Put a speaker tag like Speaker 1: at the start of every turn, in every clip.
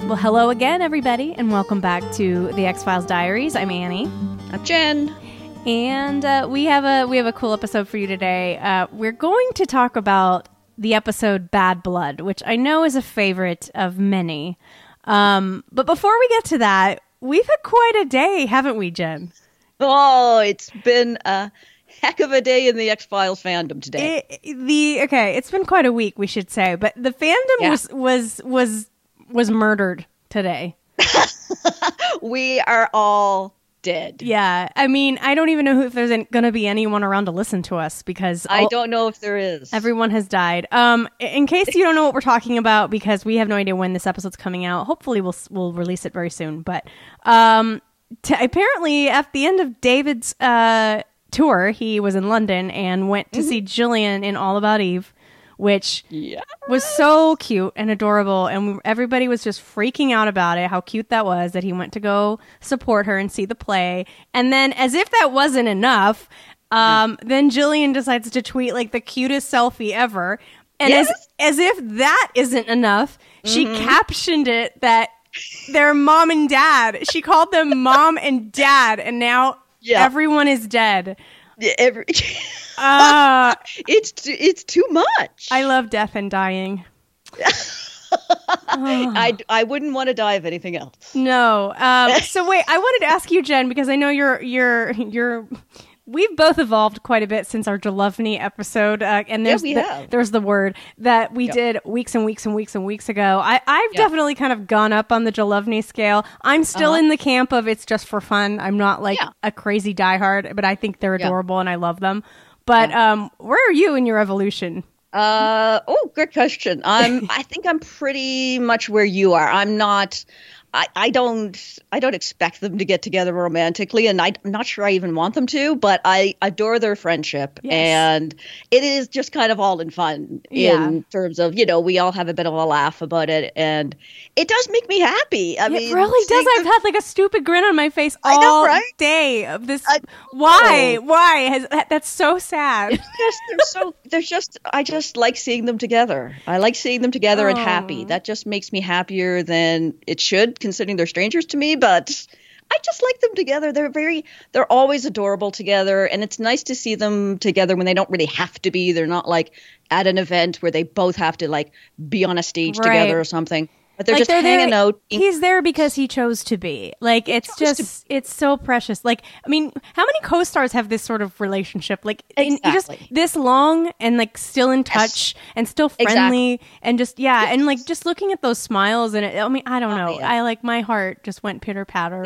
Speaker 1: Well, hello again, everybody, and welcome back to the X-Files Diaries. I'm Annie.
Speaker 2: I'm Jen.
Speaker 1: And we have a cool episode for you today. We're going to talk about the episode Bad Blood, which I know is a favorite of many. But before we get to that, we've had quite a day, haven't we, Jen?
Speaker 2: Oh, it's been a heck of a day in the X-Files fandom today.
Speaker 1: It's been quite a week, we should say, but the fandom was murdered today.
Speaker 2: We are all dead.
Speaker 1: Yeah, I mean, I don't even know if there's going to be anyone around to listen to us because
Speaker 2: I don't know if there is.
Speaker 1: Everyone has died. In case you don't know what we're talking about, because we have no idea when this episode's coming out. Hopefully, we'll release it very soon. But apparently, at the end of David's tour, he was in London and went to see Gillian in All About Eve, which was so cute and adorable, and everybody was just freaking out about it, how cute that was, that he went to go support her and see the play. And then, as if that wasn't enough, then Gillian decides to tweet like the cutest selfie ever. And as if that isn't enough, she captioned it that they're mom and dad. She called them mom and dad, and now everyone is dead.
Speaker 2: It's too much.
Speaker 1: I love death and dying.
Speaker 2: I wouldn't want to die of anything else.
Speaker 1: No. So wait, I wanted to ask you, Jen, because I know we've both evolved quite a bit since our Jaluvny episode, and there's the word that we did weeks and weeks and weeks and weeks ago. I've definitely kind of gone up on the Jaluvny scale. I'm still in the camp of it's just for fun. I'm not like a crazy diehard, but I think they're adorable and I love them. But where are you in your evolution?
Speaker 2: Good question. I think I'm pretty much where you are. I'm not. I don't expect them to get together romantically, and I'm not sure I even want them to, but I adore their friendship, and it is just kind of all in fun in terms of, we all have a bit of a laugh about it, and it does make me happy. I mean,
Speaker 1: it really does. I've had like a stupid grin on my face all day of this. Why? That's so sad.
Speaker 2: I just like seeing them together. I like seeing them together and happy. That just makes me happier than it should, considering they're strangers to me, but I just like them together. They're always adorable together, and it's nice to see them together when they don't really have to be. They're not like at an event where they both have to like be on a stage together or something. But they're just hanging out.
Speaker 1: He's there because he chose to be. Like, it's so precious. Like, I mean, how many co-stars have this sort of relationship? Like, just this long and like still in touch and still friendly and just, and like just looking at those smiles and I mean, I don't know. I like, my heart just went pitter patter.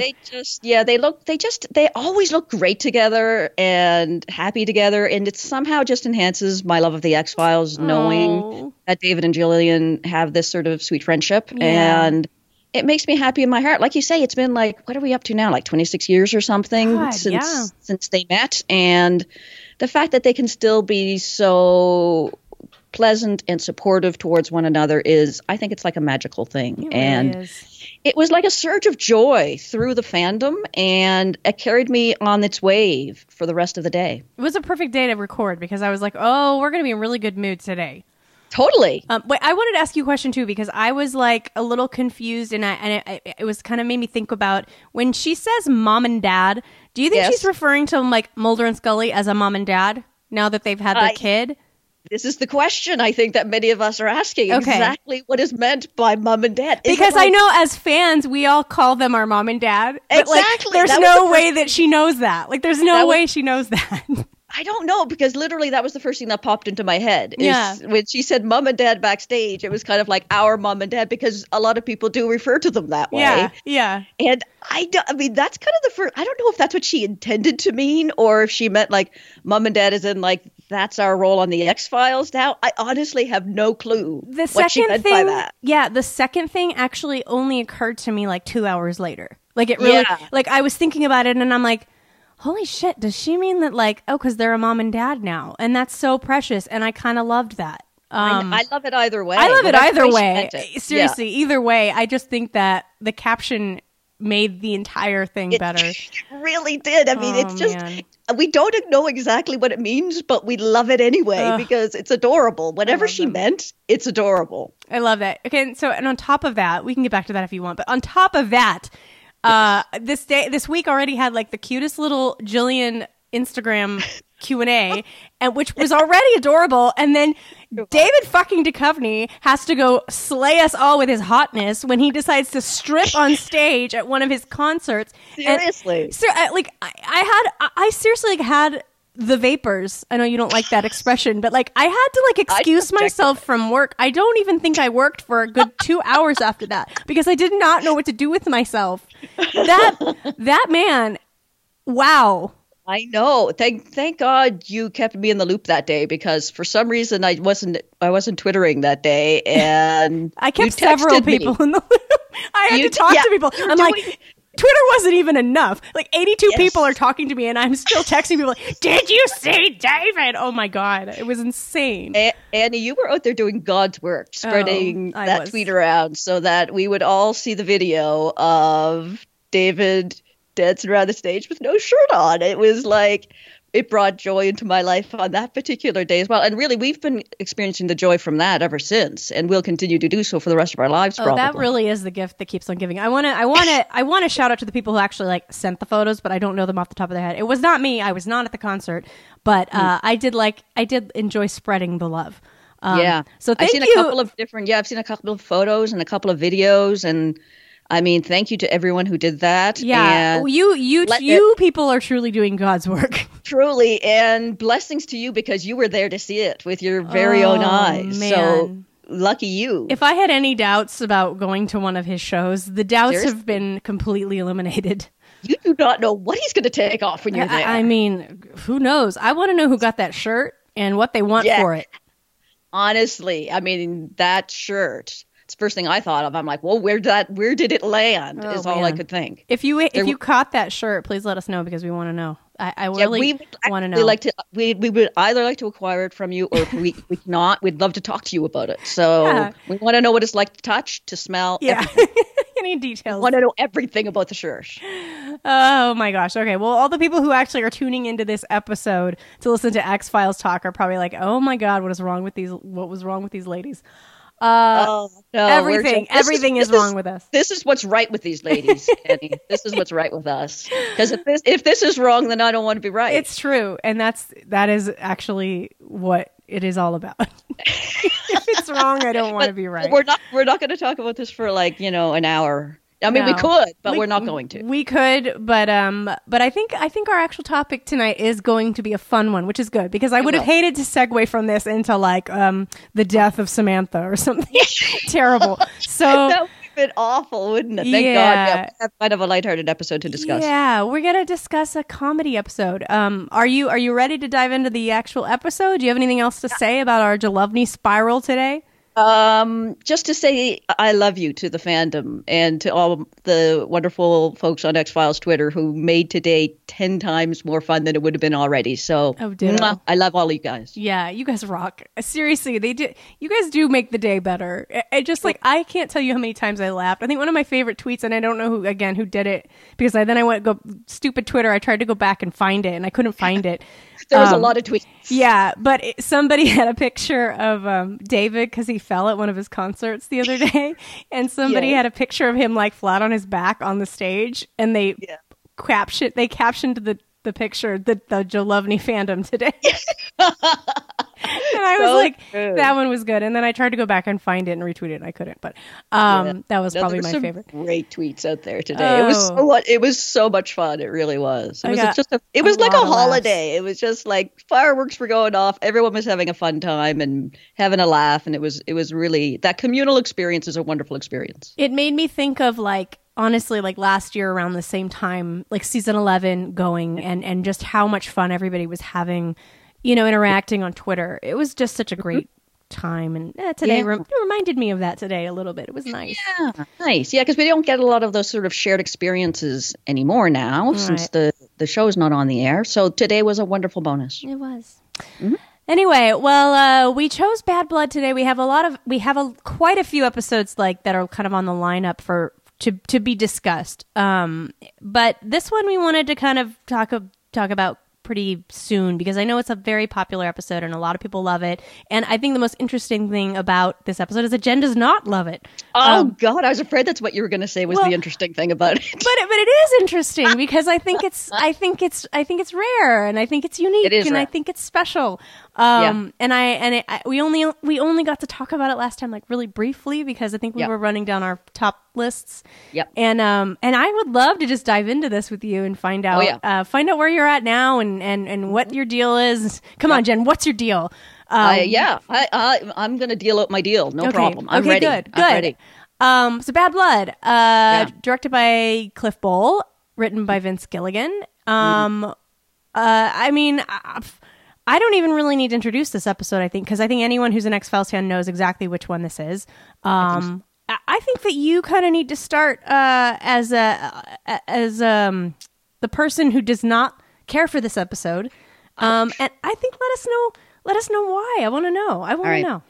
Speaker 2: They always look great together and happy together. And it somehow just enhances my love of the X-Files, knowing that David and Gillian have this sort of sweet friendship. And it makes me happy in my heart. Like you say, it's been like, what are we up to now? Like 26 years or something since they met. And the fact that they can still be so pleasant and supportive towards one another I think it's like a magical thing. It was like a surge of joy through the fandom, and it carried me on its wave for the rest of the day.
Speaker 1: It was a perfect day to record because I was like, we're going to be in a really good mood today.
Speaker 2: Totally.
Speaker 1: Wait, I wanted to ask you a question too, because I was like a little confused, and it was kind of made me think about when she says mom and dad. Do you think she's referring to like Mulder and Scully as a mom and dad now that they've had their kid?
Speaker 2: This is the question I think that many of us are asking. Exactly what is meant by mom and dad.
Speaker 1: Because I know as fans, we all call them our mom and dad. But like, there's no way that she knows that. Like, there's no way she knows that.
Speaker 2: I don't know, because literally that was the first thing that popped into my head. When she said mom and dad backstage, it was kind of like our mom and dad, because a lot of people do refer to them that way.
Speaker 1: Yeah.
Speaker 2: And I mean, that's kind of the first, I don't know if that's what she intended to mean, or if she meant like mom and dad as in like, that's our role on the X-Files now. I honestly have no clue what she meant by that.
Speaker 1: Yeah, the second thing actually only occurred to me like 2 hours later. Like it really, like I was thinking about it and I'm like, holy shit, does she mean that like, because they're a mom and dad now? And that's so precious. And I kind of loved that.
Speaker 2: I love it either way.
Speaker 1: I love it either way. Seriously, either way. I just think that the caption made the entire thing better.
Speaker 2: It really did. I mean, it's just, we don't know exactly what it means, but we love it anyway because it's adorable. Whatever she meant, it's adorable.
Speaker 1: I love that. Okay, so, and on top of that, we can get back to that if you want, but on top of that, this week already had like the cutest little Jillian Instagram Q&A, and which was already adorable, and then David fucking Duchovny has to go slay us all with his hotness when he decides to strip on stage at one of his concerts.
Speaker 2: Seriously.
Speaker 1: And, so, I seriously had the vapors. I know you don't like that expression, but like I had to like excuse myself from work. I don't even think I worked for a good 2 hours after that because I did not know what to do with myself. That man, wow.
Speaker 2: I know. Thank God you kept me in the loop that day because for some reason I wasn't Twittering that day, and
Speaker 1: I kept several people in the loop. I had to talk to people. I'm like, Twitter wasn't even enough. Like 82 people are talking to me, and I'm still texting people. Like, did you see David? Oh my God, it was insane.
Speaker 2: Annie, you were out there doing God's work, spreading that tweet around so that we would all see the video of David dancing around the stage with no shirt on. It was like, it brought joy into my life on that particular day as well. And really, we've been experiencing the joy from that ever since, and we'll continue to do so for the rest of our lives. Probably.
Speaker 1: That really is the gift that keeps on giving. I want to shout out to the people who actually like sent the photos, but I don't know them off the top of their head. It was not me. I was not at the concert, but I did enjoy spreading the love. So thank you.
Speaker 2: I've seen a couple of photos and a couple of videos, and I mean, thank you to everyone who did that.
Speaker 1: Yeah, and you people are truly doing God's work.
Speaker 2: Truly, and blessings to you because you were there to see it with your very own eyes.
Speaker 1: Man.
Speaker 2: So lucky you.
Speaker 1: If I had any doubts about going to one of his shows, the doubts have been completely eliminated.
Speaker 2: You do not know what he's going to take off when you're there.
Speaker 1: I mean, who knows? I want to know who got that shirt and what they want for it.
Speaker 2: Honestly, I mean, that shirt. It's the first thing I thought of. I'm like, well, where did it land? Is all I could think.
Speaker 1: If you caught that shirt, please let us know because we want to know. I really want to know.
Speaker 2: We would either like to acquire it from you, or if we cannot, we'd love to talk to you about it. So we want to know what it's like to touch, to smell.
Speaker 1: Yeah. Any details?
Speaker 2: We want to know everything about the shirt.
Speaker 1: Oh my gosh. Okay. Well, all the people who actually are tuning into this episode to listen to X-Files talk are probably like, oh my God, what was wrong with these ladies?
Speaker 2: No,
Speaker 1: everything is wrong with us.
Speaker 2: This is what's right with these ladies, Kenny. This is what's right with us. Because if this is wrong, then I don't want to be right.
Speaker 1: It's true, and that is actually what it is all about. If it's wrong, I don't want to be right.
Speaker 2: We're not going to talk about this for an hour. I mean, we could, but we're not going to.
Speaker 1: We could, but I think our actual topic tonight is going to be a fun one, which is good because I would have hated to segue from this into like the death of Samantha or something terrible. So
Speaker 2: that would have been awful, wouldn't it? Thank God. Yeah, we have kind of a lighthearted episode to discuss.
Speaker 1: Yeah, we're gonna discuss a comedy episode. Are you ready to dive into the actual episode? Do you have anything else to say about our Duchovny spiral today?
Speaker 2: Just to say I love you to the fandom and to all the wonderful folks on X-Files Twitter who made today 10 times more fun than it would have been already. So I love all you guys.
Speaker 1: Yeah, you guys rock. Seriously, you guys do make the day better. It just I can't tell you how many times I laughed. I think one of my favorite tweets, and I don't know who did it because I went stupid Twitter. I tried to go back and find it and I couldn't find it.
Speaker 2: There was a lot of tweets.
Speaker 1: Yeah, but somebody had a picture of David because he fell at one of his concerts the other day, and somebody had a picture of him like flat on his back on the stage, and they captioned the picture the Duchovny fandom today. And I was like, good. That one was good. And then I tried to go back and find it and retweet it, and I couldn't. But that was probably my favorite.
Speaker 2: Great tweets out there today. It was so much fun. It really was. It was like a holiday. Laughs. It was just like fireworks were going off. Everyone was having a fun time and having a laugh, and it was really, that communal experience is a wonderful experience.
Speaker 1: It made me think of honestly, last year around the same time, season 11 going, and just how much fun everybody was having, interacting on Twitter. It was just such a great time. And today it reminded me of that today a little bit. It was nice.
Speaker 2: Yeah, nice. Yeah, because we don't get a lot of those sort of shared experiences anymore now since the show is not on the air. So today was a wonderful bonus.
Speaker 1: It was. Mm-hmm. Anyway, well, we chose Bad Blood today. We have quite a few episodes that are kind of on the lineup to be discussed. But this one we wanted to kind of talk about pretty soon, because I know it's a very popular episode and a lot of people love it. And I think the most interesting thing about this episode is that Jen does not love it.
Speaker 2: Oh God, I was afraid that's what you were going to say was the interesting thing about it.
Speaker 1: But it is interesting because I think it's rare, and I think it's unique, and I think it's special. We only got to talk about it last time, like really briefly, because I think we were running down our top lists.
Speaker 2: Yep.
Speaker 1: And I would love to just dive into this with you and find out where you're at now and what your deal is. Come on, Jen, what's your deal?
Speaker 2: I'm going to deal out my deal. No problem. I'm ready.
Speaker 1: Good.
Speaker 2: I'm ready.
Speaker 1: So Bad Blood, directed by Cliff Bole, written by Vince Gilligan. I mean, I don't even really need to introduce this episode, I think, because I think anyone who's an X-Files fan knows exactly which one this is. I think that you kind of need to start as the person who does not care for this episode, and I think let us know why. I want to know. Know.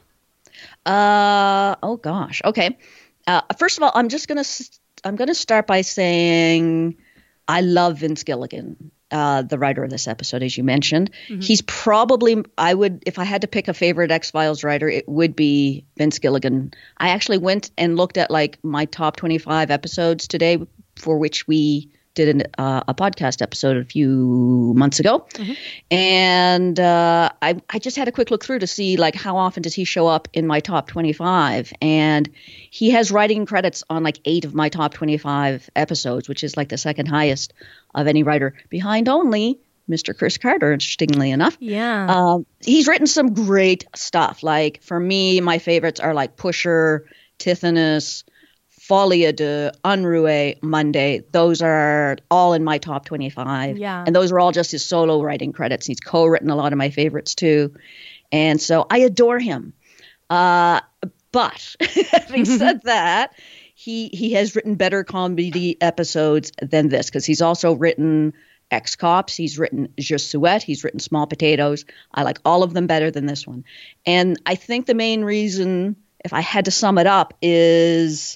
Speaker 2: Oh gosh. Okay. First of all, I'm gonna start by saying I love Vince Gilligan, the writer of this episode, as you mentioned. Mm-hmm. He's probably, if I had to pick a favorite X-Files writer, it would be Vince Gilligan. I actually went and looked at like my top 25 episodes today, for which we did a podcast episode a few months ago. Mm-hmm. And I just had a quick look through to see like how often does he show up in my top 25. And he has writing credits on like 8 of my top 25 episodes, which is like the second highest of any writer, behind only Mr. Chris Carter, interestingly enough.
Speaker 1: Yeah.
Speaker 2: He's written some great stuff. Like for me, my favorites are like Pusher, Tithonus, Folie à Deux, Unrué, Monday. Those are all in my top 25.
Speaker 1: Yeah.
Speaker 2: And those are all just his solo writing credits. He's co-written a lot of my favorites too. And so I adore him. But having said that, he has written better comedy episodes than this, because he's also written Ex-Cops. He's written Je Souhaite. He's written Small Potatoes. I like all of them better than this one. And I think the main reason, if I had to sum it up, is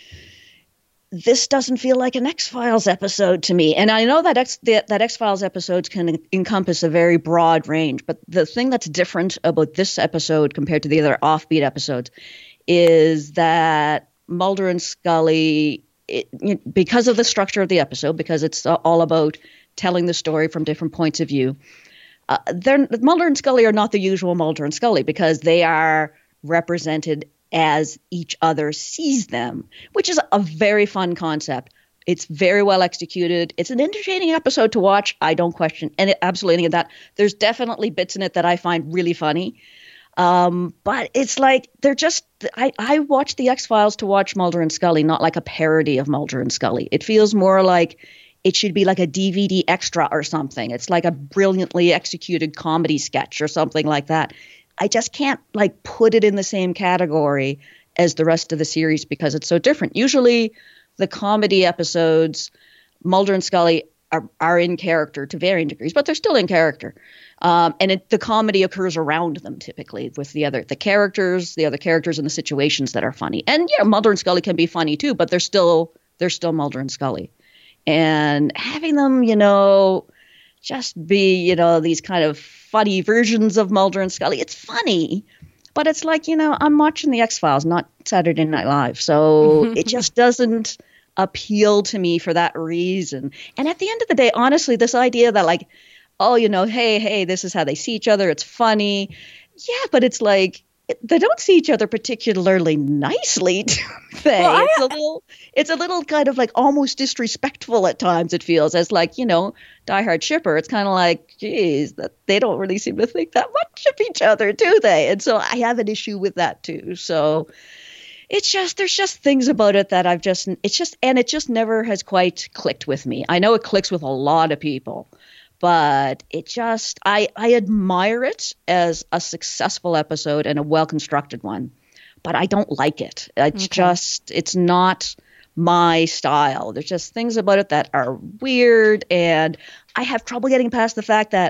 Speaker 2: this doesn't feel like an X-Files episode to me. And I know that X-Files episodes can encompass a very broad range, but the thing that's different about this episode compared to the other offbeat episodes is that Mulder and Scully, because of the structure of the episode, because it's all about telling the story from different points of view, Mulder and Scully are not the usual Mulder and Scully, because they are represented as each other sees them, which is a very fun concept. It's very well executed. It's an entertaining episode to watch. I don't question absolutely any of that. There's definitely bits in it that I find really funny. But it's like they're just I watch the X-Files to watch Mulder and Scully, not like a parody of Mulder and Scully. It feels more like it should be like a DVD extra or something. It's like a brilliantly executed comedy sketch or something like that. I just can't like put it in the same category as the rest of the series because it's so different. Usually the comedy episodes, Mulder and Scully are in character to varying degrees, but they're still in character. And the comedy occurs around them typically with the other characters and the situations that are funny. And yeah, Mulder and Scully can be funny too, but they're still Mulder and Scully. And having them, just be, these kind of funny versions of Mulder and Scully. It's funny, but it's like, I'm watching the X-Files, not Saturday Night Live. So it just doesn't appeal to me for that reason. And at the end of the day, honestly, this idea that like, oh, hey, this is how they see each other. It's funny. Yeah, but it's like, they don't see each other particularly nicely, do they? Well, it's a little kind of like almost disrespectful at times, it feels, as like, diehard shipper. It's kind of like, geez, that they don't really seem to think that much of each other, do they? And so I have an issue with that too. So there's just things about it that it just never has quite clicked with me. I know it clicks with a lot of people. But I admire it as a successful episode and a well-constructed one, but I don't like it. It's not my style. There's just things about it that are weird, and I have trouble getting past the fact that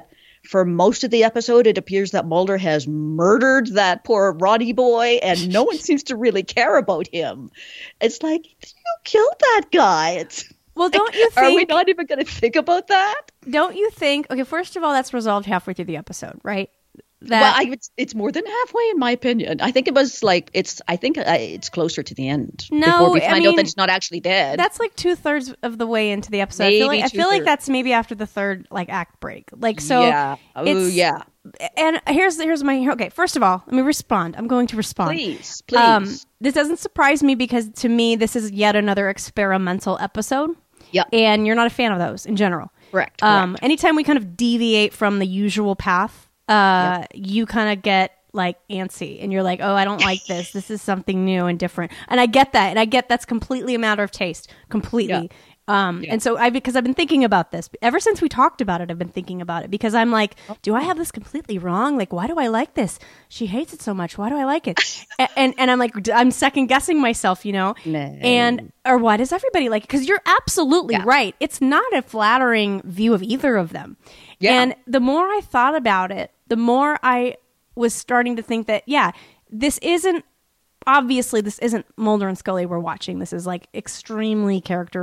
Speaker 2: for most of the episode, it appears that Mulder has murdered that poor Roddy boy, and no one seems to really care about him. It's like, you killed that guy. It's
Speaker 1: well,
Speaker 2: like,
Speaker 1: don't you think?
Speaker 2: Are we not even going to think about that?
Speaker 1: Don't you think? Okay, first of all, that's resolved halfway through the episode, right?
Speaker 2: It's more than halfway, in my opinion. I think it was like it's closer to the end.
Speaker 1: No,
Speaker 2: before we find out that he's not actually dead.
Speaker 1: That's like 2/3 of the way into the episode. I feel like that's maybe after the third like act break. Like so.
Speaker 2: Yeah. Oh yeah.
Speaker 1: And here's my okay. First of all, let me respond. I'm going to respond.
Speaker 2: Please.
Speaker 1: This doesn't surprise me because to me this is yet another experimental episode.
Speaker 2: Yeah.
Speaker 1: And you're not a fan of those in general.
Speaker 2: Correct.
Speaker 1: Anytime we kind of deviate from the usual path. You kind of get like antsy and you're like, oh, I don't like this. This is something new and different. And I get that. And I get that's completely a matter of taste. Completely. And so because I've been thinking about this ever since we talked about it, I've been thinking about it because I'm like, do I have this completely wrong? Like, why do I like this? She hates it so much. Why do I like it? and I'm like, I'm second guessing myself, you know, or why does everybody like it? Because you're absolutely right. It's not a flattering view of either of them. Yeah. And the more I thought about it, the more I was starting to think that, this isn't Mulder and Scully we're watching. This is like extremely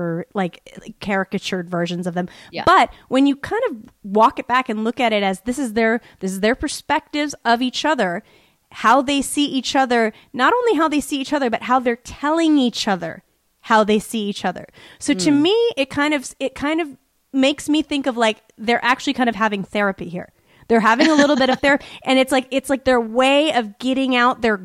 Speaker 1: caricatured versions of them. Yeah. But when you kind of walk it back and look at it as this is their perspectives of each other, how they see each other, not only how they see each other, but how they're telling each other how they see each other. So to me, it kind of makes me think of like they're actually kind of having therapy here. They're having a little bit of therapy, and it's like their way of getting out their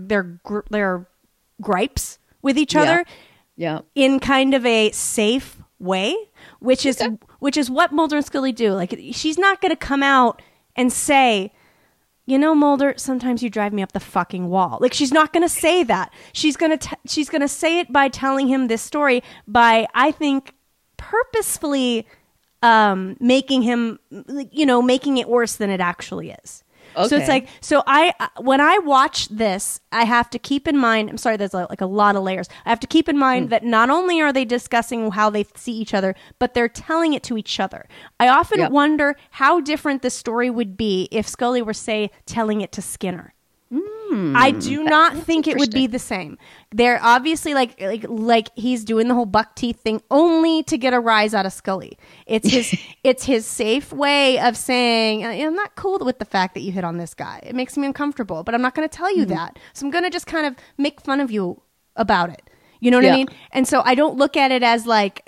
Speaker 1: gripes with each other, in kind of a safe way, which is what Mulder and Scully do. Like she's not going to come out and say, you know, Mulder, sometimes you drive me up the fucking wall. Like she's not going to say that. She's going to say it by telling him this story by, I think, purposefully making it worse than it actually is. Okay. So it's like, when I watch this, I have to keep in mind, I'm sorry, there's like a lot of layers. I have to keep in mind that not only are they discussing how they see each other, but they're telling it to each other. I often wonder how different the story would be if Scully were, say, telling it to Skinner. I do not think it would be the same. They're obviously like he's doing the whole buck teeth thing only to get a rise out of Scully. It's his safe way of saying, I'm not cool with the fact that you hit on this guy. It makes me uncomfortable, but I'm not going to tell you that. So I'm going to just kind of make fun of you about it. You know what I mean? And so I don't look at it as like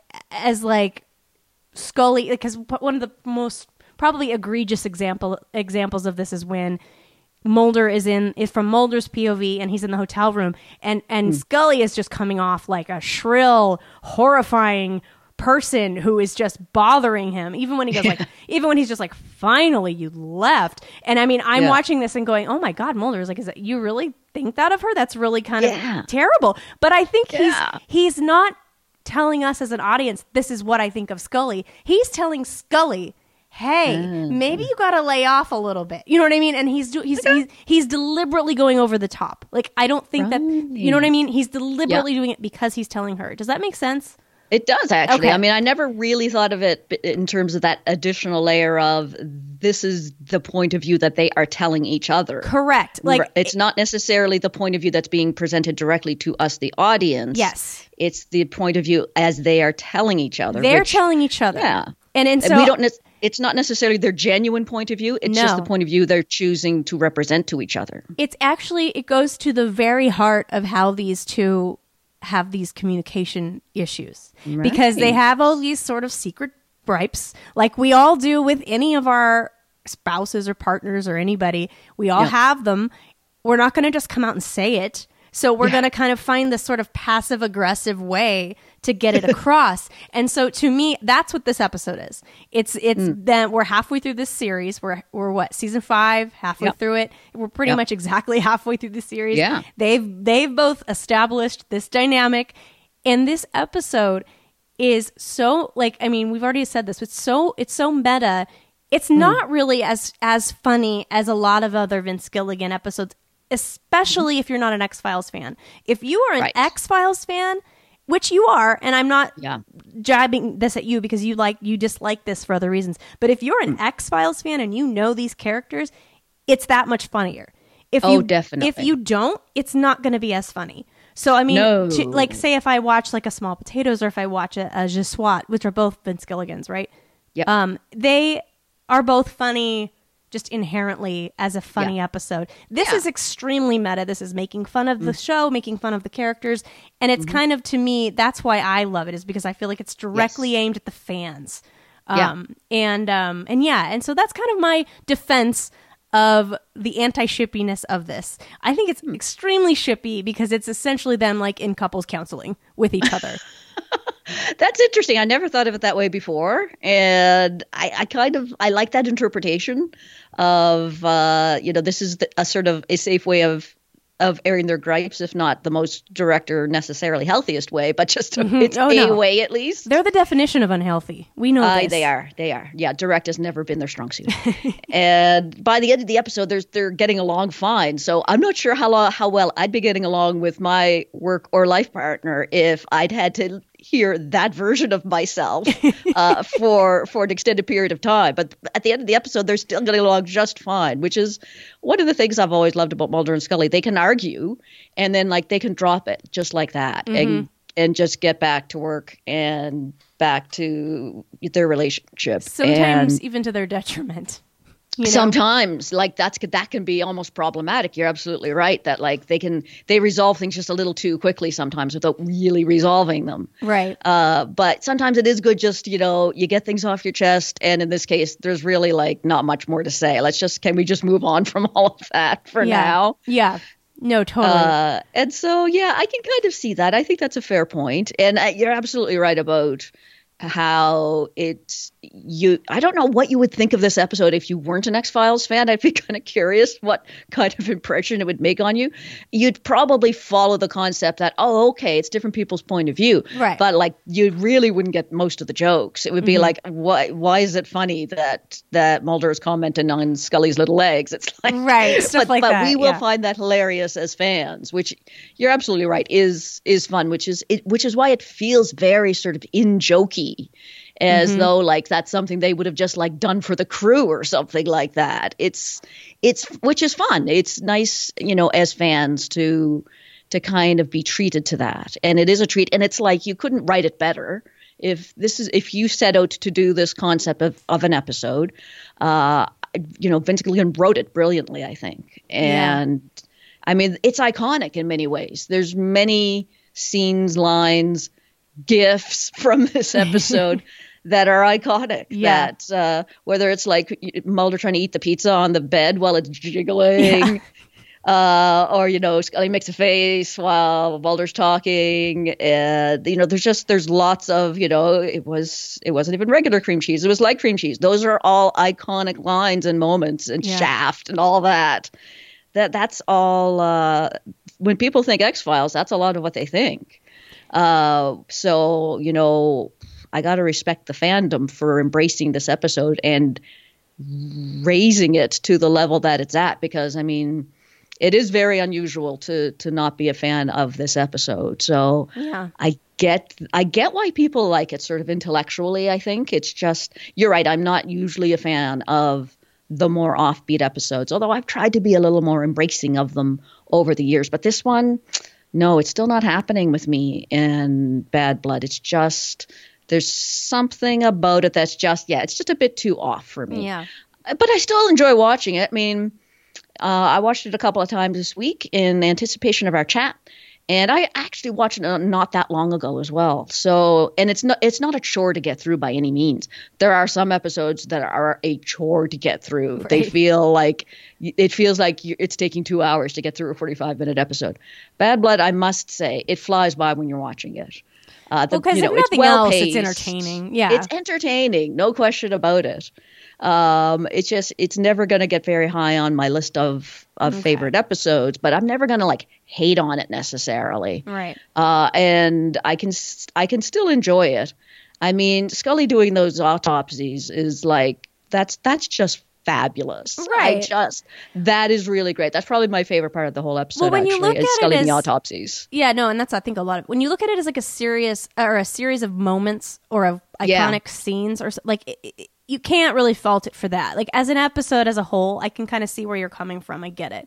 Speaker 1: Scully, because one of the most probably egregious examples of this is when Mulder is from Mulder's POV and he's in the hotel room and Scully is just coming off like a shrill, horrifying person who is just bothering him, even when he goes even when he's just like, finally you left. And I mean, I'm watching this and going, oh my God, Mulder is like, you really think that of her? That's really kind of terrible. But I think he's not telling us as an audience, this is what I think of Scully. He's telling Scully, hey, maybe you got to lay off a little bit. You know what I mean? And he's deliberately going over the top. Like, I don't think that, you know what I mean? He's deliberately doing it because he's telling her. Does that make sense?
Speaker 2: It does, actually. Okay. I mean, I never really thought of it in terms of that additional layer of this is the point of view that they are telling each other.
Speaker 1: Correct. Like,
Speaker 2: it's not necessarily the point of view that's being presented directly to us, the audience.
Speaker 1: Yes.
Speaker 2: It's the point of view as they are telling each other.
Speaker 1: They're telling each other.
Speaker 2: Yeah.
Speaker 1: And so
Speaker 2: we don't it's not necessarily their genuine point of view. It's just the point of view they're choosing to represent to each other. It's actually,
Speaker 1: it goes to the very heart of how these two have these communication issues. Right. Because they have all these sort of secret gripes, like we all do with any of our spouses or partners or anybody. We all have them. We're not going to just come out and say it. So we're going to kind of find this sort of passive aggressive way to get it across. And so to me, that's what this episode is. It's then we're halfway through this series. We're what, season 5, halfway through it. We're pretty much exactly halfway through the series.
Speaker 2: Yeah.
Speaker 1: They've both established this dynamic. And this episode is so, like, I mean, we've already said this, but it's so meta. It's not really as funny as a lot of other Vince Gilligan episodes, especially if you're not an X-Files fan. If you are an X-Files fan which you are, and I'm not
Speaker 2: Yeah.
Speaker 1: jabbing this at you because you dislike this for other reasons. But if you're an X-Files fan and you know these characters, it's that much funnier.
Speaker 2: Definitely.
Speaker 1: If you don't, it's not going to be as funny. So, I mean,
Speaker 2: No.
Speaker 1: like, say if I watch like a Small Potatoes or if I watch a Je Suis, which are both Vince Gilligan's, right?
Speaker 2: Yep.
Speaker 1: They are both funny just inherently as a funny episode. This is extremely meta. This is making fun of the show, making fun of the characters. And it's kind of, to me, that's why I love it, is because I feel like it's directly aimed at the fans. And so that's kind of my defense of the anti-shippiness of this. I think it's extremely shippy because it's essentially them like in couples counseling with each other.
Speaker 2: That's interesting. I never thought of it that way before. And I like that interpretation of, this is a sort of a safe way of airing their gripes, if not the most direct or necessarily healthiest way, but just way at least.
Speaker 1: They're the definition of unhealthy. We know this.
Speaker 2: They are. Yeah, direct has never been their strong suit. And by the end of the episode, they're getting along fine. So I'm not sure how well I'd be getting along with my work or life partner if I'd had to hear that version of myself for an extended period of time. But at the end of the episode, they're still getting along just fine, which is one of the things I've always loved about Mulder and Scully. They can argue and then like they can drop it just like that and just get back to work and back to their relationship.
Speaker 1: Sometimes even to their detriment.
Speaker 2: Sometimes like that can be almost problematic. You're absolutely right that like they resolve things just a little too quickly sometimes without really resolving them.
Speaker 1: Right.
Speaker 2: But sometimes it is good just, you get things off your chest. And in this case, there's really like not much more to say. Can we just move on from all of that for now?
Speaker 1: Yeah. No, totally.
Speaker 2: And so, I can kind of see that. I think that's a fair point. And you're absolutely right about how I don't know what you would think of this episode if you weren't an X-Files fan. I'd be kind of curious what kind of impression it would make on you. You'd probably follow the concept that, okay, it's different people's point of view.
Speaker 1: Right.
Speaker 2: But like you really wouldn't get most of the jokes. It would be like, why is it funny that Mulder is commenting on Scully's little legs? It's like,
Speaker 1: right, stuff like that.
Speaker 2: But we will find that hilarious as fans, which you're absolutely right, is fun, which is why it feels very sort of in-jokey. As though like that's something they would have just like done for the crew or something like that. It's which is fun. It's nice, as fans to kind of be treated to that. And it is a treat. And it's like you couldn't write it better. If you set out to do this concept of an episode, Vince Gilligan wrote it brilliantly, I think. And I mean, it's iconic in many ways. There's many scenes, lines, GIFs from this episode that are iconic. That whether it's like Mulder trying to eat the pizza on the bed while it's jiggling, or Scully makes a face while Mulder's talking, and there's lots of it wasn't even regular cream cheese, it was like cream cheese. Those are all iconic lines and moments, and Shaft and all that. That's all. When people think X-Files, that's a lot of what they think. So, I got to respect the fandom for embracing this episode and raising it to the level that it's at, because I mean, it is very unusual to not be a fan of this episode. So I get why people like it sort of intellectually. I think it's just, you're right. I'm not usually a fan of the more offbeat episodes, although I've tried to be a little more embracing of them over the years, but this one, no, it's still not happening with me in Bad Blood. It's just, there's something about it that's just, it's just a bit too off for me.
Speaker 1: Yeah.
Speaker 2: But I still enjoy watching it. I mean, I watched it a couple of times this week in anticipation of our chat. And I actually watched it not that long ago as well. So, and it's not a chore to get through by any means. There are some episodes that are a chore to get through. Right. It feels like it's taking 2 hours to get through a 45-minute episode. Bad Blood, I must say, it flies by when you're watching it.
Speaker 1: Because if nothing else, it's entertaining. Yeah,
Speaker 2: it's entertaining, no question about it. It's never going to get very high on my list of favorite episodes, but I'm never going to like hate on it necessarily.
Speaker 1: Right.
Speaker 2: And I can still enjoy it. I mean, Scully doing those autopsies is like, that's just fabulous.
Speaker 1: Right.
Speaker 2: That is really great. That's probably my favorite part of the whole episode,
Speaker 1: Well, when you
Speaker 2: actually,
Speaker 1: look
Speaker 2: is
Speaker 1: at
Speaker 2: Scully
Speaker 1: it
Speaker 2: and the
Speaker 1: as-
Speaker 2: autopsies.
Speaker 1: Yeah, no, and that's, I think, a lot of, when you look at it as like a series of moments or of iconic scenes or like you can't really fault it for that. Like as an episode as a whole, I can kind of see where you're coming from. I get it.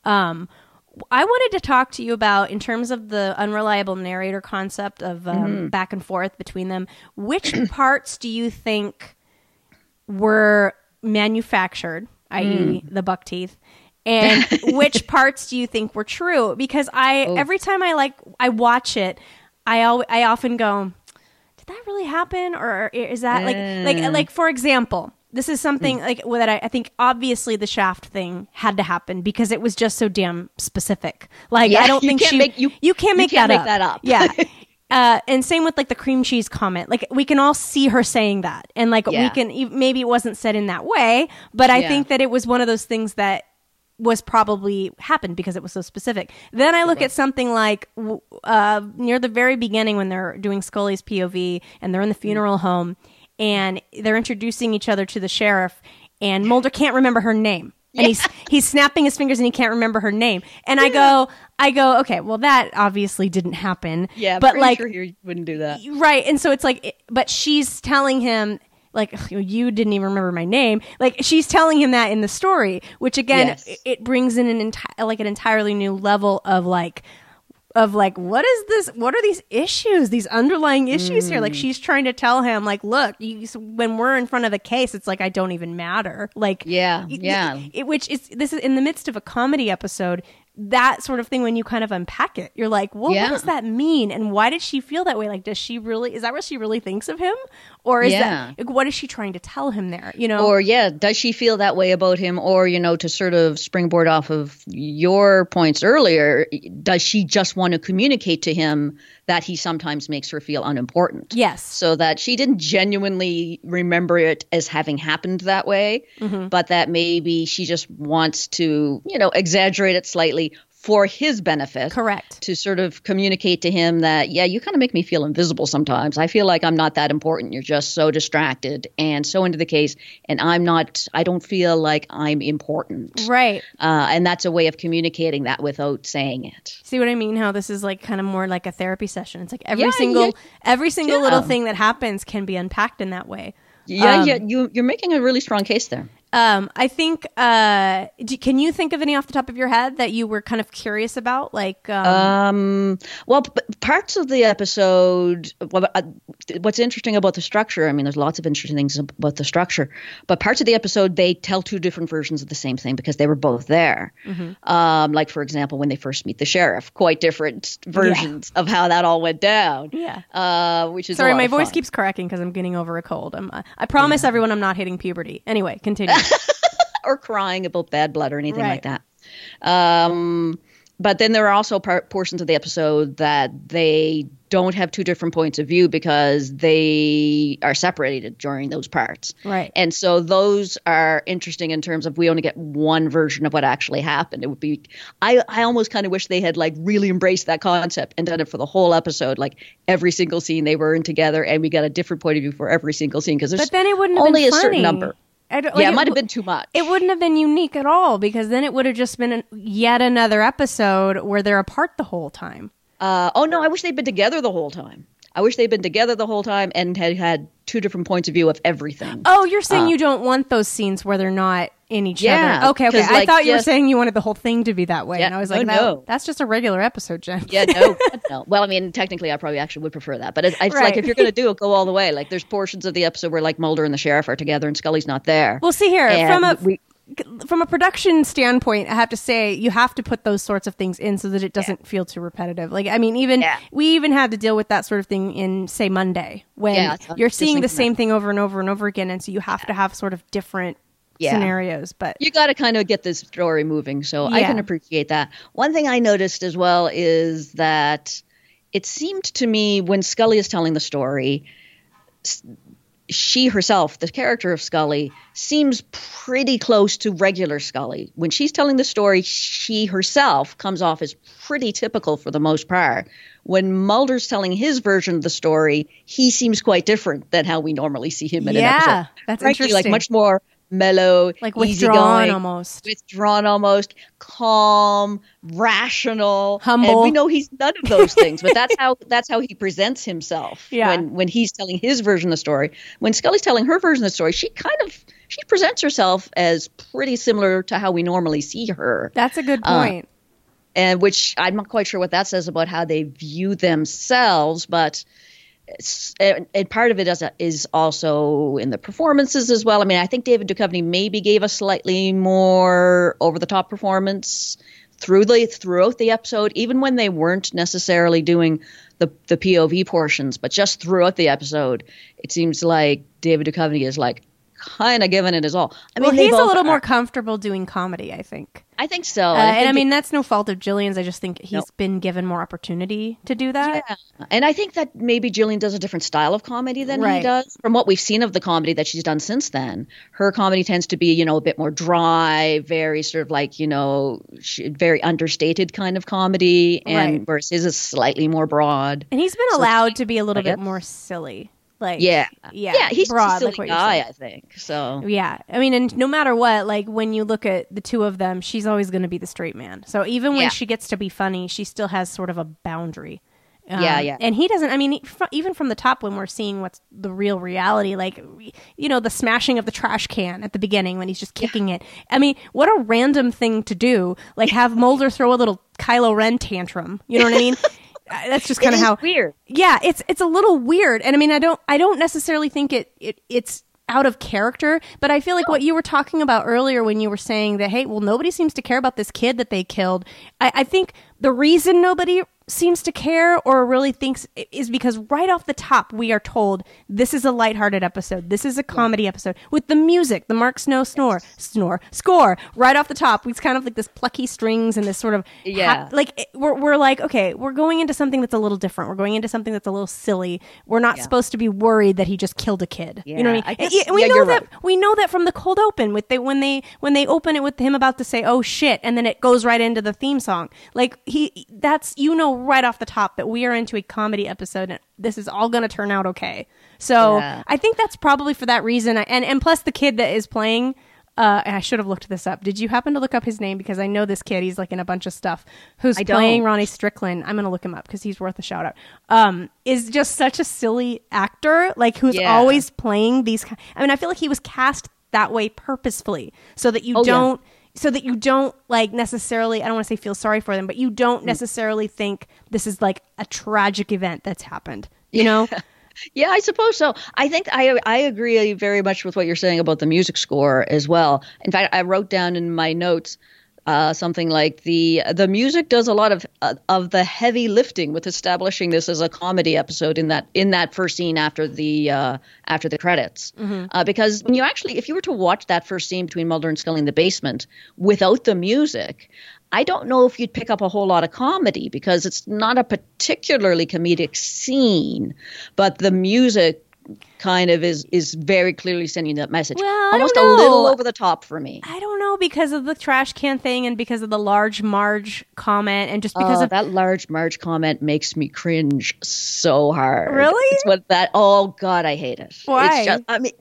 Speaker 1: I wanted to talk to you about, in terms of the unreliable narrator concept of back and forth between them, which parts do you think were manufactured, i.e. the buck teeth, and which parts do you think were true? Because every time I watch it, I often go, did that really happen? Or is that like for example, this is something like that I think obviously the Shaft thing had to happen because it was just so damn specific. Like I don't think you can't make that up. Yeah. And same with like the cream cheese comment. Like we can all see her saying that, and like we can, maybe it wasn't said in that way, but I think that it was one of those things that was probably happened because it was so specific. Then I look at something like near the very beginning when they're doing Scully's POV and they're in the funeral home and they're introducing each other to the sheriff, and Mulder can't remember her name. And he's snapping his fingers and he can't remember her name. And I go, okay, well that obviously didn't happen.
Speaker 2: Yeah,
Speaker 1: but like,
Speaker 2: sure you wouldn't do that.
Speaker 1: Right. And so it's like, but she's telling him, like, you didn't even remember my name. Like she's telling him that in the story, which again, it brings in an entirely new level of what is this? What are these issues? These underlying issues here? Like she's trying to tell him, like, look, when we're in front of the case, it's like I don't even matter. Like, which is this is in the midst of a comedy episode. That sort of thing, when you kind of unpack it, you're like, well, what does that mean? And why did she feel that way? Like, is that what she really thinks of him? Or is that, like, what is she trying to tell him there? You know?
Speaker 2: Or, does she feel that way about him? Or, to sort of springboard off of your points earlier, does she just want to communicate to him that he sometimes makes her feel unimportant?
Speaker 1: Yes.
Speaker 2: So that she didn't genuinely remember it as having happened that way, but that maybe she just wants to, exaggerate it slightly for his benefit.
Speaker 1: Correct.
Speaker 2: To sort of communicate to him that, you kind of make me feel invisible sometimes. I feel like I'm not that important. You're just so distracted and so into the case. And I don't feel like I'm important.
Speaker 1: Right.
Speaker 2: And that's a way of communicating that without saying it.
Speaker 1: See what I mean? How this is like kind of more like a therapy session. It's like every single little thing that happens can be unpacked in that way.
Speaker 2: You're making a really strong case there.
Speaker 1: I think, can you think of any off the top of your head that you were kind of curious about? Like,
Speaker 2: parts of the episode, what's interesting about the structure, I mean, there's lots of interesting things about the structure, but parts of the episode, they tell two different versions of the same thing because they were both there. Like, for example, when they first meet the sheriff, quite different versions of how that all went down.
Speaker 1: Yeah.
Speaker 2: Which is
Speaker 1: Sorry, my voice
Speaker 2: fun.
Speaker 1: keeps cracking because I'm getting over a cold. I promise everyone I'm not hitting puberty. Anyway, continue.
Speaker 2: Or crying about bad blood or anything like that. But then there are also portions of the episode that they don't have two different points of view because they are separated during those parts.
Speaker 1: Right.
Speaker 2: And so those are interesting in terms of we only get one version of what actually happened. It would be, I almost kind of wish they had like really embraced that concept and done it for the whole episode. Like every single scene they were in together and we got a different point of view for every single scene because there's
Speaker 1: but then it wouldn't have
Speaker 2: only
Speaker 1: been
Speaker 2: a certain
Speaker 1: funny.
Speaker 2: number. It might have been too much.
Speaker 1: It wouldn't have been unique at all because then it would have just been yet another episode where they're apart the whole time.
Speaker 2: No, I wish they'd been together the whole time. I wish they'd been together the whole time and had two different points of view of everything.
Speaker 1: Oh, you're saying you don't want those scenes where they're not in each other. Okay.
Speaker 2: Like,
Speaker 1: I thought you were saying you wanted the whole thing to be that way.
Speaker 2: Yeah,
Speaker 1: and I was like,
Speaker 2: no.
Speaker 1: That's just a regular episode, Jen.
Speaker 2: Yeah, no. Well, I mean, technically, I probably actually would prefer that. But it's like, if you're going to do it, go all the way. Like, there's portions of the episode where, like, Mulder and the sheriff are together and Scully's not there.
Speaker 1: Well, see here, from a production standpoint, I have to say you have to put those sorts of things in so that it doesn't feel too repetitive. Like, I mean, we even had to deal with that sort of thing in, say, Monday, when you're seeing the same thing over and over and over again, and so you have to have sort of different scenarios. But
Speaker 2: you got to kind of get this story moving, so I can appreciate that. One thing I noticed as well is that it seemed to me when Scully is telling the story, she herself, the character of Scully, seems pretty close to regular Scully. When she's telling the story, she herself comes off as pretty typical for the most part. When Mulder's telling his version of the story, he seems quite different than how we normally see him in an episode.
Speaker 1: Yeah, that's interesting.
Speaker 2: Like much more mellow,
Speaker 1: like withdrawn
Speaker 2: almost, calm, rational,
Speaker 1: humble.
Speaker 2: And we know he's none of those things, but that's how he presents himself.
Speaker 1: Yeah.
Speaker 2: When he's telling his version of the story. When Scully's telling her version of the story, she presents herself as pretty similar to how we normally see her.
Speaker 1: That's a good point.
Speaker 2: And which I'm not quite sure what that says about how they view themselves, but. And part of it is also in the performances as well. I mean, I think David Duchovny maybe gave a slightly more over-the-top performance throughout the episode, even when they weren't necessarily doing the POV portions, but just throughout the episode, it seems like David Duchovny is like kind of giving it his all. I mean,
Speaker 1: he's a little more comfortable doing comedy, I think.
Speaker 2: I think so.
Speaker 1: And I mean, that's no fault of Gillian's. I just think he's been given more opportunity to do that.
Speaker 2: Yeah. And I think that maybe Gillian does a different style of comedy than he does. From what we've seen of the comedy that she's done since then, her comedy tends to be, a bit more dry, very sort of like, very understated kind of comedy. And whereas his is slightly more broad.
Speaker 1: And he's been allowed to be a little bit more silly. Like, he's
Speaker 2: broad, a silly guy, I think. So
Speaker 1: yeah, I mean, and no matter what, like when you look at the two of them, she's always going to be the straight man. So even when she gets to be funny, she still has sort of a boundary. And he doesn't. I mean, even from the top, when we're seeing what's the real reality, like the smashing of the trash can at the beginning when he's just kicking it. I mean, what a random thing to do! Like have Mulder throw a little Kylo Ren tantrum. You know what I mean? That's just kind of how
Speaker 2: weird.
Speaker 1: Yeah, it's a little weird, and I mean, I don't necessarily think it's out of character, but I feel like what you were talking about earlier when you were saying that, hey, well, nobody seems to care about this kid that they killed. I think the reason nobody seems to care or really thinks is because right off the top we are told this is a lighthearted episode, this is a comedy episode with the music, the Mark Snow score right off the top. It's kind of like this plucky strings and this sort of we're like, okay, we're going into something that's a little different, we're going into something that's a little silly, we're not supposed to be worried that he just killed a kid. You know what I mean? We know that from the cold open with when they open it with him about to say oh shit, and then it goes right into the theme song. Like that's right off the top that we are into a comedy episode and this is all going to turn out okay. So I think that's probably for that reason. And plus the kid that is playing, and I should have looked this up. Did you happen to look up his name? Because I know this kid, he's like in a bunch of stuff, who's playing Ronnie Strickland. I'm going to look him up because he's worth a shout out. Is just such a silly actor, like who's always playing these. I mean, I feel like he was cast that way purposefully so that you don't. So that you don't like necessarily, I don't want to say feel sorry for them, but you don't necessarily think this is like a tragic event that's happened, Yeah,
Speaker 2: I suppose so. I think I agree very much with what you're saying about the music score as well. In fact, I wrote down in my notes something like the music does a lot of the heavy lifting with establishing this as a comedy episode in that first scene after the credits. Because when if you were to watch that first scene between Mulder and Scully in the basement without the music, I don't know if you'd pick up a whole lot of comedy because it's not a particularly comedic scene, but the music kind of is very clearly sending that message.
Speaker 1: Well,
Speaker 2: almost a little over the top for me.
Speaker 1: I don't know, because of the trash can thing and because of the large Marge comment and just because of
Speaker 2: that large Marge comment makes me cringe so hard.
Speaker 1: Really?
Speaker 2: It's what that oh god, I hate it.
Speaker 1: Why?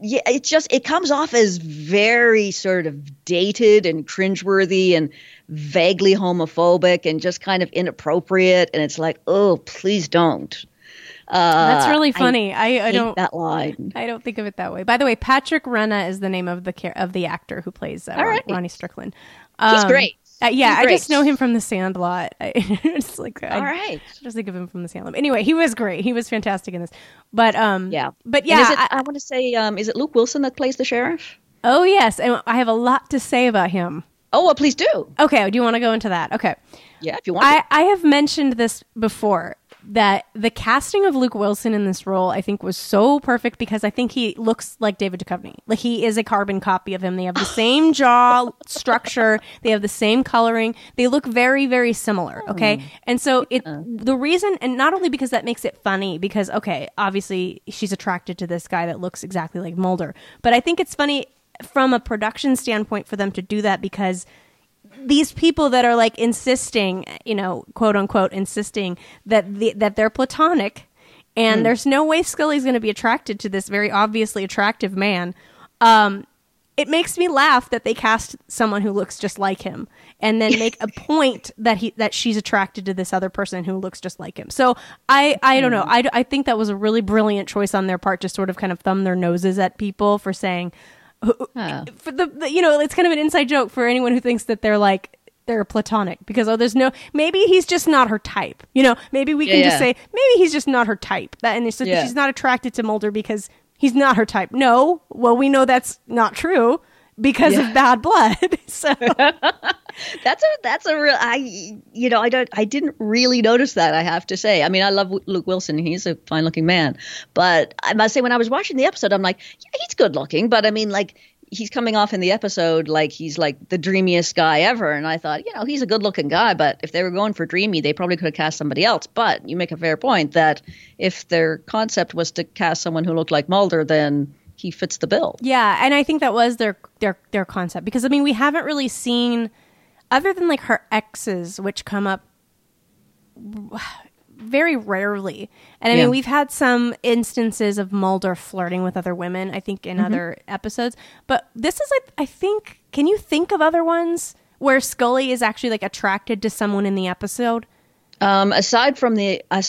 Speaker 2: It comes off as very sort of dated and cringeworthy and vaguely homophobic and just kind of inappropriate, and it's like, oh, please don't.
Speaker 1: That's really funny. I don't
Speaker 2: that line.
Speaker 1: I don't think of it that way. By the way, Patrick Renna is the name of the actor who plays Ronnie Strickland.
Speaker 2: He's great.
Speaker 1: I just know him from The Sandlot. It's like
Speaker 2: all right.
Speaker 1: I just think of him from The Sandlot. Anyway, he was great. He was fantastic in this. But
Speaker 2: I want to say, is it Luke Wilson that plays the sheriff?
Speaker 1: Oh yes, and I have a lot to say about him.
Speaker 2: Oh, well, please do.
Speaker 1: Okay, do you want to go into that? Okay.
Speaker 2: Yeah, if you want.
Speaker 1: I have mentioned this before, that the casting of Luke Wilson in this role, I think, was so perfect because I think he looks like David Duchovny. Like, he is a carbon copy of him. They have the same jaw structure. They have the same coloring. They look very, very similar, okay? And so the reason, and not only because that makes it funny, because, okay, obviously she's attracted to this guy that looks exactly like Mulder, but I think it's funny from a production standpoint for them to do that because these people that are like insisting, quote unquote, insisting that they're platonic, and there's no way Scully's going to be attracted to this very obviously attractive man. it makes me laugh that they cast someone who looks just like him and then make a point that she's attracted to this other person who looks just like him. So I don't know. I think that was a really brilliant choice on their part to sort of kind of thumb their noses at people for saying, for the it's kind of an inside joke for anyone who thinks that they're platonic because maybe he's just not her type. Maybe we can just say maybe he's just not her type. She's not attracted to Mulder because he's not her type. No, well, we know that's not true because of bad blood. So
Speaker 2: that's a real. I didn't really notice that. I have to say. I mean, I love Luke Wilson. He's a fine looking man, but I must say when I was watching the episode, I'm like, yeah, he's good looking, but I mean, like. He's coming off in the episode like he's like the dreamiest guy ever. And I thought, he's a good looking guy, but if they were going for dreamy, they probably could have cast somebody else. But you make a fair point that if their concept was to cast someone who looked like Mulder, then he fits the bill.
Speaker 1: Yeah. And I think that was their concept because, I mean, we haven't really seen, other than like her exes, which come up very rarely. And I mean, we've had some instances of Mulder flirting with other women, I think, in other episodes. But this is like, I think, can you think of other ones where Scully is actually like attracted to someone in the episode?
Speaker 2: Aside from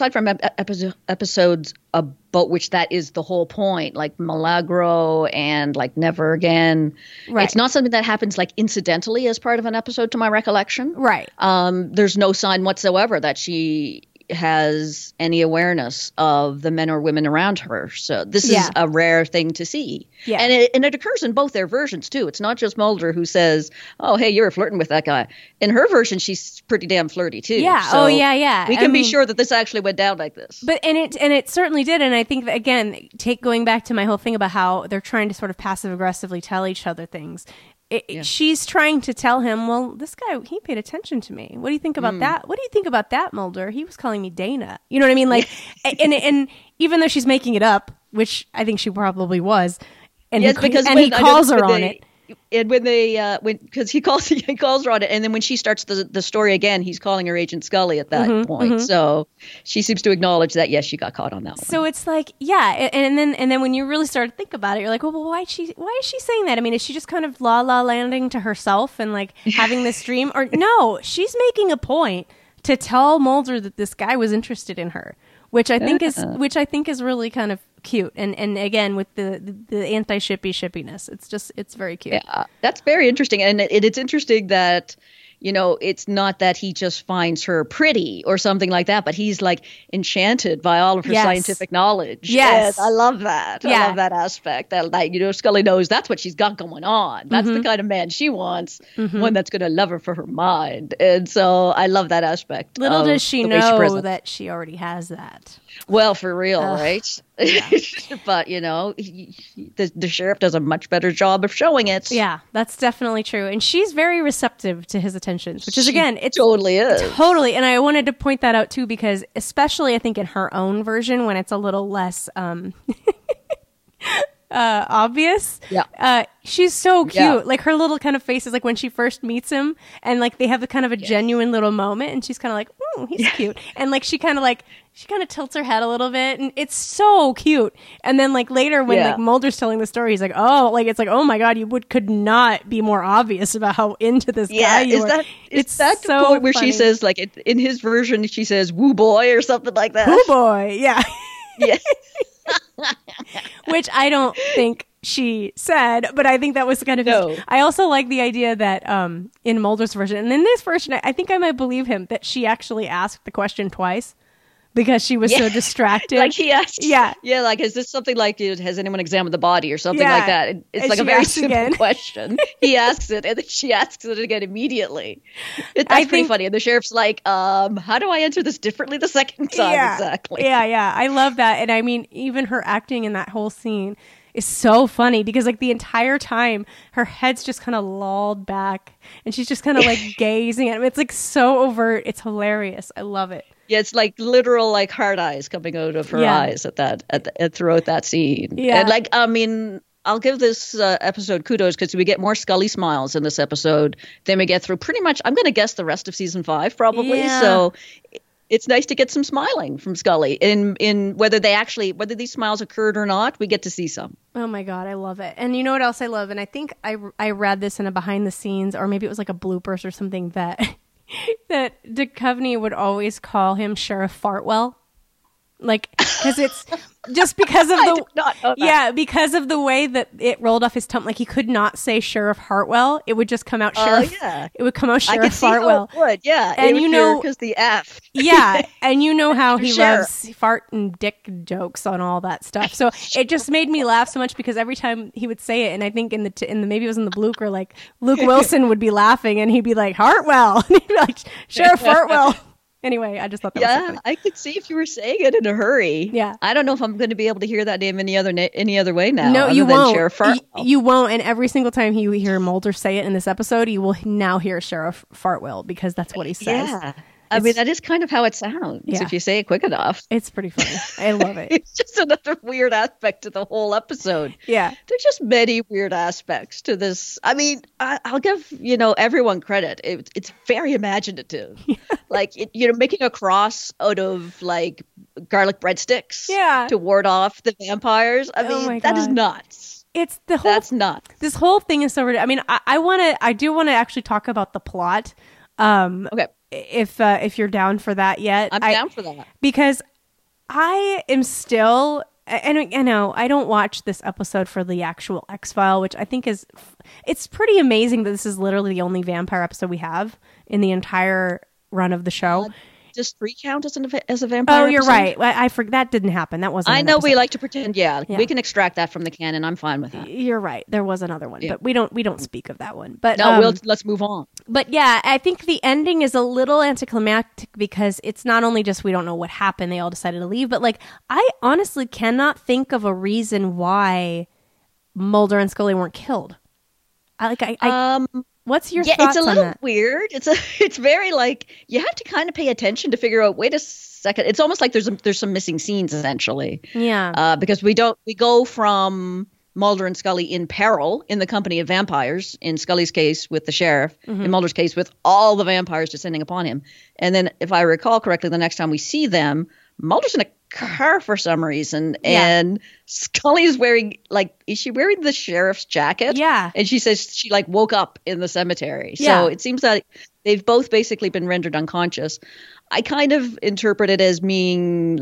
Speaker 2: episodes about which that is the whole point, like Milagro and like Never Again, it's not something that happens like incidentally as part of an episode, to my recollection.
Speaker 1: Right.
Speaker 2: There's no sign whatsoever that she has any awareness of the men or women around her. So this is a rare thing to see. Yeah. And it occurs in both their versions too. It's not just Mulder who says, oh, hey, you're flirting with that guy. In her version, she's pretty damn flirty too.
Speaker 1: Yeah.
Speaker 2: So
Speaker 1: yeah.
Speaker 2: We can be sure that this actually went down like this.
Speaker 1: But and it certainly did. And I think that, again, going back to my whole thing about how they're trying to sort of passive aggressively tell each other things. She's trying to tell him, well, this guy, he paid attention to me. What do you think about that? What do you think about that, Mulder? He was calling me Dana. You know what I mean? Like, and even though she's making it up, which I think she probably was, and he calls her on it.
Speaker 2: And because he calls her on it, and then when she starts the story again, he's calling her Agent Scully at that point. So she seems to acknowledge that yes, she got caught on that one.
Speaker 1: So it's like, and then when you really start to think about it, you're like, well, why is she saying that? I mean, is she just kind of la landing to herself and like having this dream, or no? She's making a point to tell Mulder that this guy was interested in her, which I think is really kind of cute, and again with the anti-shippiness, it's very cute.
Speaker 2: Yeah, that's very interesting, and it's interesting that it's not that he just finds her pretty or something like that, but he's like enchanted by all of her scientific knowledge.
Speaker 1: Yes,
Speaker 2: and I love that. I love that aspect. That Scully knows that's what she's got going on. That's the kind of man she wants, one that's going to love her for her mind, and so I love that aspect.
Speaker 1: Little does she know that she already has that.
Speaker 2: Well, for real, right? Yeah. But, the sheriff does a much better job of showing it.
Speaker 1: Yeah, that's definitely true. And she's very receptive to his attentions, which is, again, it
Speaker 2: totally is.
Speaker 1: Totally. And I wanted to point that out, too, because especially, I think, in her own version, when it's a little less obvious.
Speaker 2: Yeah.
Speaker 1: She's so cute. Yeah. Like her little kind of face is like when she first meets him, and like they have a kind of a genuine little moment, and she's kind of like, he's cute. And like she kind of tilts her head a little bit, and it's so cute. And then like later when like Mulder's telling the story, he's like, oh my God, you could not be more obvious about how into this guy you are.
Speaker 2: It's that so point where funny. She says, like in his version, she says, woo boy, or something like that.
Speaker 1: Woo boy, yeah.
Speaker 2: Yeah.
Speaker 1: Which I don't think she said, but I think that was kind of I also like the idea that in Mulder's version, and in this version, I think I might believe him that she actually asked the question twice because she was so distracted.
Speaker 2: Like he asked, like, is this something like, has anyone examined the body or something like that? It's and like a very simple question. He asks it, and then she asks it again immediately. That's pretty funny. And the sheriff's like, how do I answer this differently the second time?
Speaker 1: Yeah,
Speaker 2: exactly.
Speaker 1: Yeah. I love that. And I mean, even her acting in that whole scene is so funny because like the entire time her head's just kind of lolled back and she's just kind of like gazing at him. It's like so overt. It's hilarious. I love it.
Speaker 2: Yeah, it's like literal like hard eyes coming out of her eyes throughout that scene. Yeah, and like I mean, I'll give this episode kudos because we get more Scully smiles in this episode than we get through pretty much. I'm going to guess the rest of season 5 probably. Yeah. So it's nice to get some smiling from Scully in whether these smiles occurred or not. We get to see some.
Speaker 1: Oh my God, I love it. And you know what else I love? And I think I read this in a behind the scenes, or maybe it was like a bloopers or something, that that Duchovny would always call him Sheriff Fartwell. Like, because it's just because of
Speaker 2: I did not know that.
Speaker 1: because of the way that it rolled off his tongue. Like, he could not say Sheriff Hartwell. It would just come out Sheriff. It would come out Sheriff
Speaker 2: I could see
Speaker 1: Fartwell.
Speaker 2: How it would, yeah.
Speaker 1: And you know,
Speaker 2: because the F.
Speaker 1: Yeah, and you know how he
Speaker 2: Sheriff.
Speaker 1: loves fart and dick jokes on all that stuff. So it just made me laugh so much because every time he would say it, and I think in the maybe it was in the Blooker, like Luke Wilson would be laughing, and he'd be like Hartwell, and he'd be like Sheriff Hartwell. Anyway, I just thought that was so funny.
Speaker 2: I could see if you were saying it in a hurry.
Speaker 1: Yeah.
Speaker 2: I don't know if I'm going to be able to hear that name any other way now.
Speaker 1: No, you won't.
Speaker 2: Sheriff Fartwell.
Speaker 1: You won't. And every single time you hear Mulder say it in this episode, you will now hear Sheriff Fartwell because that's what he says.
Speaker 2: Yeah. I mean, that is kind of how it sounds if you say it quick enough.
Speaker 1: It's pretty funny. I love it.
Speaker 2: It's just another weird aspect to the whole episode.
Speaker 1: Yeah.
Speaker 2: There's just many weird aspects to this. I mean, I'll give, everyone credit. It's very imaginative. Like, making a cross out of, like, garlic breadsticks to ward off the vampires. I mean, that is nuts.
Speaker 1: It's the whole...
Speaker 2: That's nuts.
Speaker 1: This whole thing is so ridiculous. I mean, I do want to actually talk about the plot.
Speaker 2: Okay.
Speaker 1: If you're down for that yet.
Speaker 2: I'm down for that.
Speaker 1: Because I am still, and I know I don't watch this episode for the actual X-File, which I think it's pretty amazing that this is literally the only vampire episode we have in the entire run of the show.
Speaker 2: Does 3 count as a vampire?
Speaker 1: Oh, you're
Speaker 2: episode?
Speaker 1: right. I forgot that didn't happen. That wasn't.
Speaker 2: I know
Speaker 1: episode.
Speaker 2: we like to pretend. Yeah, we can extract that from the canon. I'm fine with that.
Speaker 1: You're right. There was another one, but we don't speak of that one. But
Speaker 2: no, let's move on.
Speaker 1: But yeah, I think the ending is a little anticlimactic because it's not only just we don't know what happened. They all decided to leave, but like I honestly cannot think of a reason why Mulder and Scully weren't killed. What's your thoughts on that?
Speaker 2: It's a little weird. It's very like you have to kind of pay attention to figure out. Wait a second. It's almost like there's some missing scenes essentially.
Speaker 1: Yeah.
Speaker 2: Because we go from Mulder and Scully in peril in the company of vampires. In Scully's case with the sheriff. Mm-hmm. In Mulder's case with all the vampires descending upon him. And then, if I recall correctly, the next time we see them, Mulder's in a car for some reason, and Scully's wearing is she wearing the sheriff's jacket?
Speaker 1: Yeah.
Speaker 2: And she says she woke up in the cemetery. Yeah. So it seems like they've both basically been rendered unconscious. I kind of interpret it as being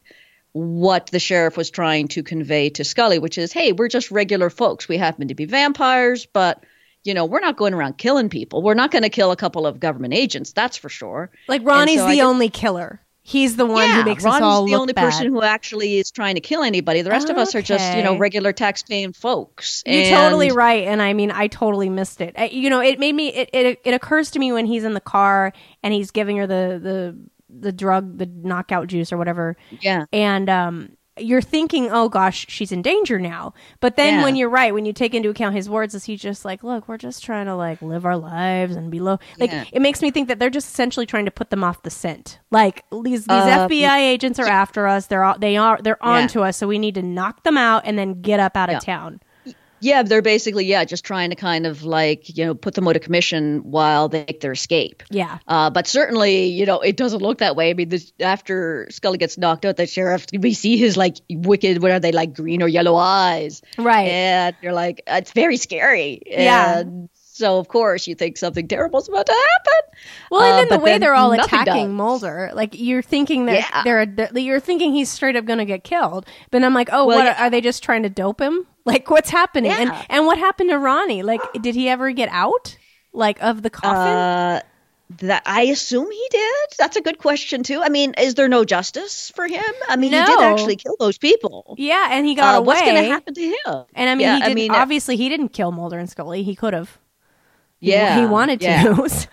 Speaker 2: what the sheriff was trying to convey to Scully, which is, hey, we're just regular folks. We happen to be vampires, but we're not going around killing people. We're not going to kill a couple of government agents, that's for sure.
Speaker 1: Like Ronnie's the only killer. He's the one who makes us all look bad. Ronnie's the only
Speaker 2: person who actually is trying to kill anybody. The rest of us are just, regular tax-paying folks.
Speaker 1: You're totally right. And I mean, I totally missed it. It made me, it occurs to me when he's in the car and he's giving her the drug, the knockout juice or whatever.
Speaker 2: Yeah.
Speaker 1: And you're thinking, oh gosh, she's in danger now. But then when you're right, when you take into account his words, is he just like, look, we're just trying to live our lives and be low. It makes me think that they're just essentially trying to put them off the scent. Like these FBI agents are after us. They're on to us. So we need to knock them out and then get up out of town.
Speaker 2: Yeah, they're basically, just trying to kind of put them out of commission while they make their escape.
Speaker 1: Yeah.
Speaker 2: But certainly, it doesn't look that way. I mean, after Scully gets knocked out, the sheriff, we see his wicked, what are they, green or yellow eyes.
Speaker 1: Right.
Speaker 2: And you're like, it's very scary.
Speaker 1: Yeah.
Speaker 2: And so, of course, you think something terrible's about to happen.
Speaker 1: Well, and then the way they're all attacking Mulder, you're thinking that you're thinking he's straight up going to get killed. But I'm like, are they just trying to dope him? What's happening?
Speaker 2: Yeah.
Speaker 1: And what happened to Ronnie? Did he ever get out? Of the coffin?
Speaker 2: That I assume he did. That's a good question too. I mean, is there no justice for him? I mean,
Speaker 1: no.
Speaker 2: He did actually kill those people.
Speaker 1: Yeah, and he got away.
Speaker 2: What's going to happen to him?
Speaker 1: And I mean, obviously he didn't kill Mulder and Scully. He could have.
Speaker 2: Yeah,
Speaker 1: he wanted to. So.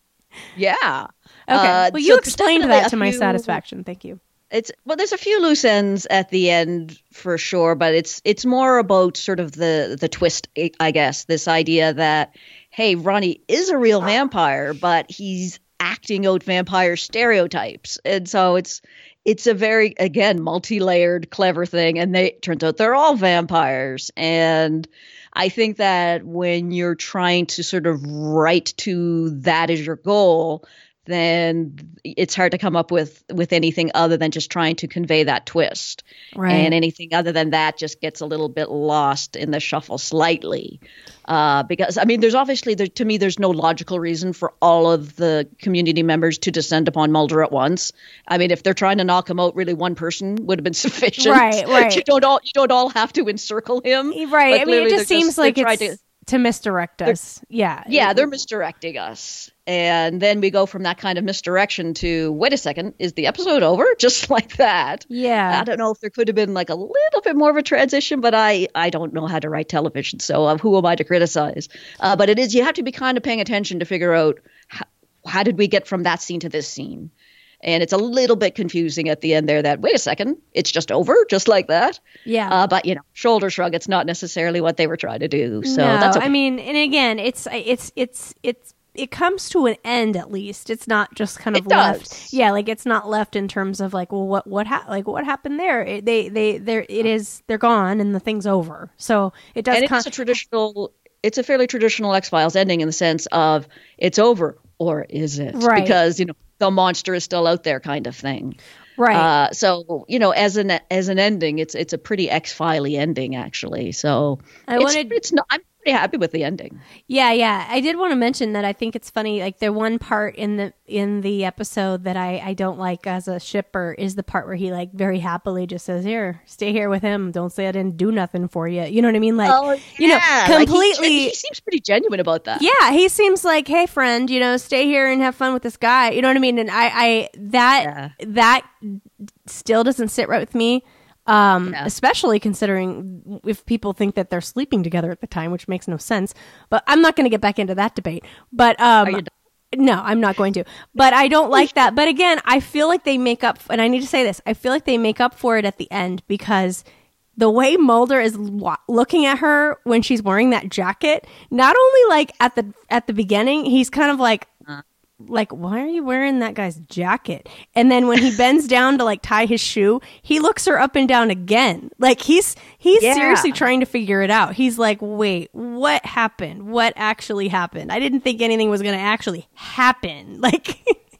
Speaker 2: Yeah.
Speaker 1: Okay. Well, you explained that to my satisfaction. Thank you.
Speaker 2: There's a few loose ends at the end for sure, but it's more about sort of the twist, I guess. This idea that, hey, Ronnie is a real vampire, but he's acting out vampire stereotypes, and so it's a very, again, multi-layered, clever thing. And turns out they're all vampires, and I think that when you're trying to sort of write to that as your goal, then it's hard to come up with anything other than just trying to convey that twist.
Speaker 1: Right.
Speaker 2: And anything other than that just gets a little bit lost in the shuffle slightly. Because, I mean, there's obviously, to me, there's no logical reason for all of the community members to descend upon Mulder at once. I mean, if they're trying to knock him out, really one person would have been sufficient.
Speaker 1: Right.
Speaker 2: You don't all have to encircle him.
Speaker 1: Right. I mean, it just seems like it's to misdirect us. Yeah.
Speaker 2: Yeah, they're misdirecting us. And then we go from that kind of misdirection to, wait a second, is the episode over? Just like that.
Speaker 1: Yeah.
Speaker 2: I don't know if there could have been like a little bit more of a transition, but I don't know how to write television, so who am I to criticize? But it is, you have to be kind of paying attention to figure out how did we get from that scene to this scene? And it's a little bit confusing at the end there that, wait a second, it's just over, just like that.
Speaker 1: Yeah.
Speaker 2: But, shoulder shrug, it's not necessarily what they were trying to do. So
Speaker 1: no,
Speaker 2: that's okay.
Speaker 1: I mean, and again, it comes to an end at least. It's not just kind of left. Yeah, like it's not left in terms of like, well, what happened there? They're gone and the thing's over. So it does.
Speaker 2: And it's a fairly traditional X-Files ending in the sense of it's over, or is it?
Speaker 1: Right.
Speaker 2: Because the monster is still out there, kind of thing.
Speaker 1: Right.
Speaker 2: So as an ending, it's a pretty X-Filey ending actually. So I'm pretty happy with the ending.
Speaker 1: Yeah. I did want to mention that I think it's funny. Like the one part in the episode that I don't like as a shipper is the part where he like very happily just says, "Here, stay here with him. Don't say I didn't do nothing for you." You know what I mean? Like, completely.
Speaker 2: He seems pretty genuine about that.
Speaker 1: Yeah, he seems like, "Hey, friend, stay here and have fun with this guy." You know what I mean? And that still doesn't sit right with me. Especially considering if people think that they're sleeping together at the time, which makes no sense. But I'm not going to get back into that debate. But no, I'm not going to. But I don't like that. But again, I feel like they make up, and I need to say this, I feel like they make up for it at the end because the way Mulder is looking at her when she's wearing that jacket, not only like at the beginning, he's kind of like, why are you wearing that guy's jacket? And then when he bends down to like tie his shoe, he looks her up and down again. Like he's seriously trying to figure it out. He's like, wait, what happened? What actually happened? I didn't think anything was going to actually happen. Like,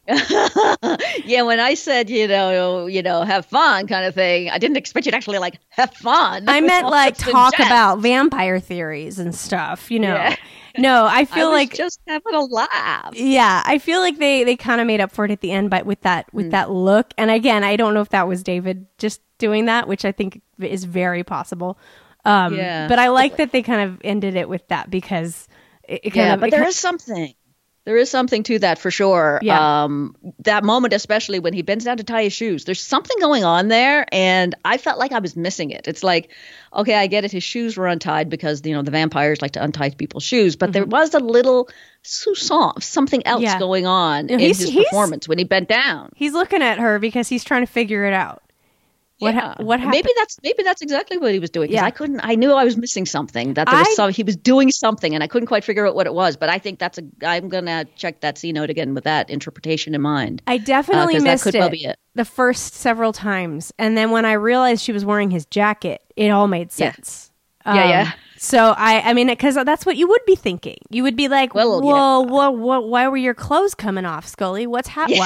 Speaker 2: yeah, when I said, have fun kind of thing, I didn't expect you to actually like have fun.
Speaker 1: I meant like talk about vampire theories and stuff, Yeah. No, I feel like
Speaker 2: just having a laugh.
Speaker 1: Yeah, I feel like they kind of made up for it at the end, but with that look. And again, I don't know if that was David just doing that, which I think is very possible. But I like that they kind of ended it with that because
Speaker 2: there is something. There is something to that for sure.
Speaker 1: Yeah.
Speaker 2: That moment, especially when he bends down to tie his shoes, there's something going on there. And I felt like I was missing it. It's like, okay, I get it. His shoes were untied because, the vampires like to untie people's shoes. But there was a little something else going on in his performance when he bent down.
Speaker 1: He looking at her because he's trying to figure it out. What happened?
Speaker 2: Maybe that's exactly what he was doing. Yeah. I knew I was missing something. That he was doing something, and I couldn't quite figure out what it was. But I think I'm gonna check that C note again with that interpretation in mind.
Speaker 1: I definitely missed it the first several times, and then when I realized she was wearing his jacket, it all made sense.
Speaker 2: Yeah.
Speaker 1: So I mean, because that's what you would be thinking. You would be like, why were your clothes coming off, Scully? What's happening?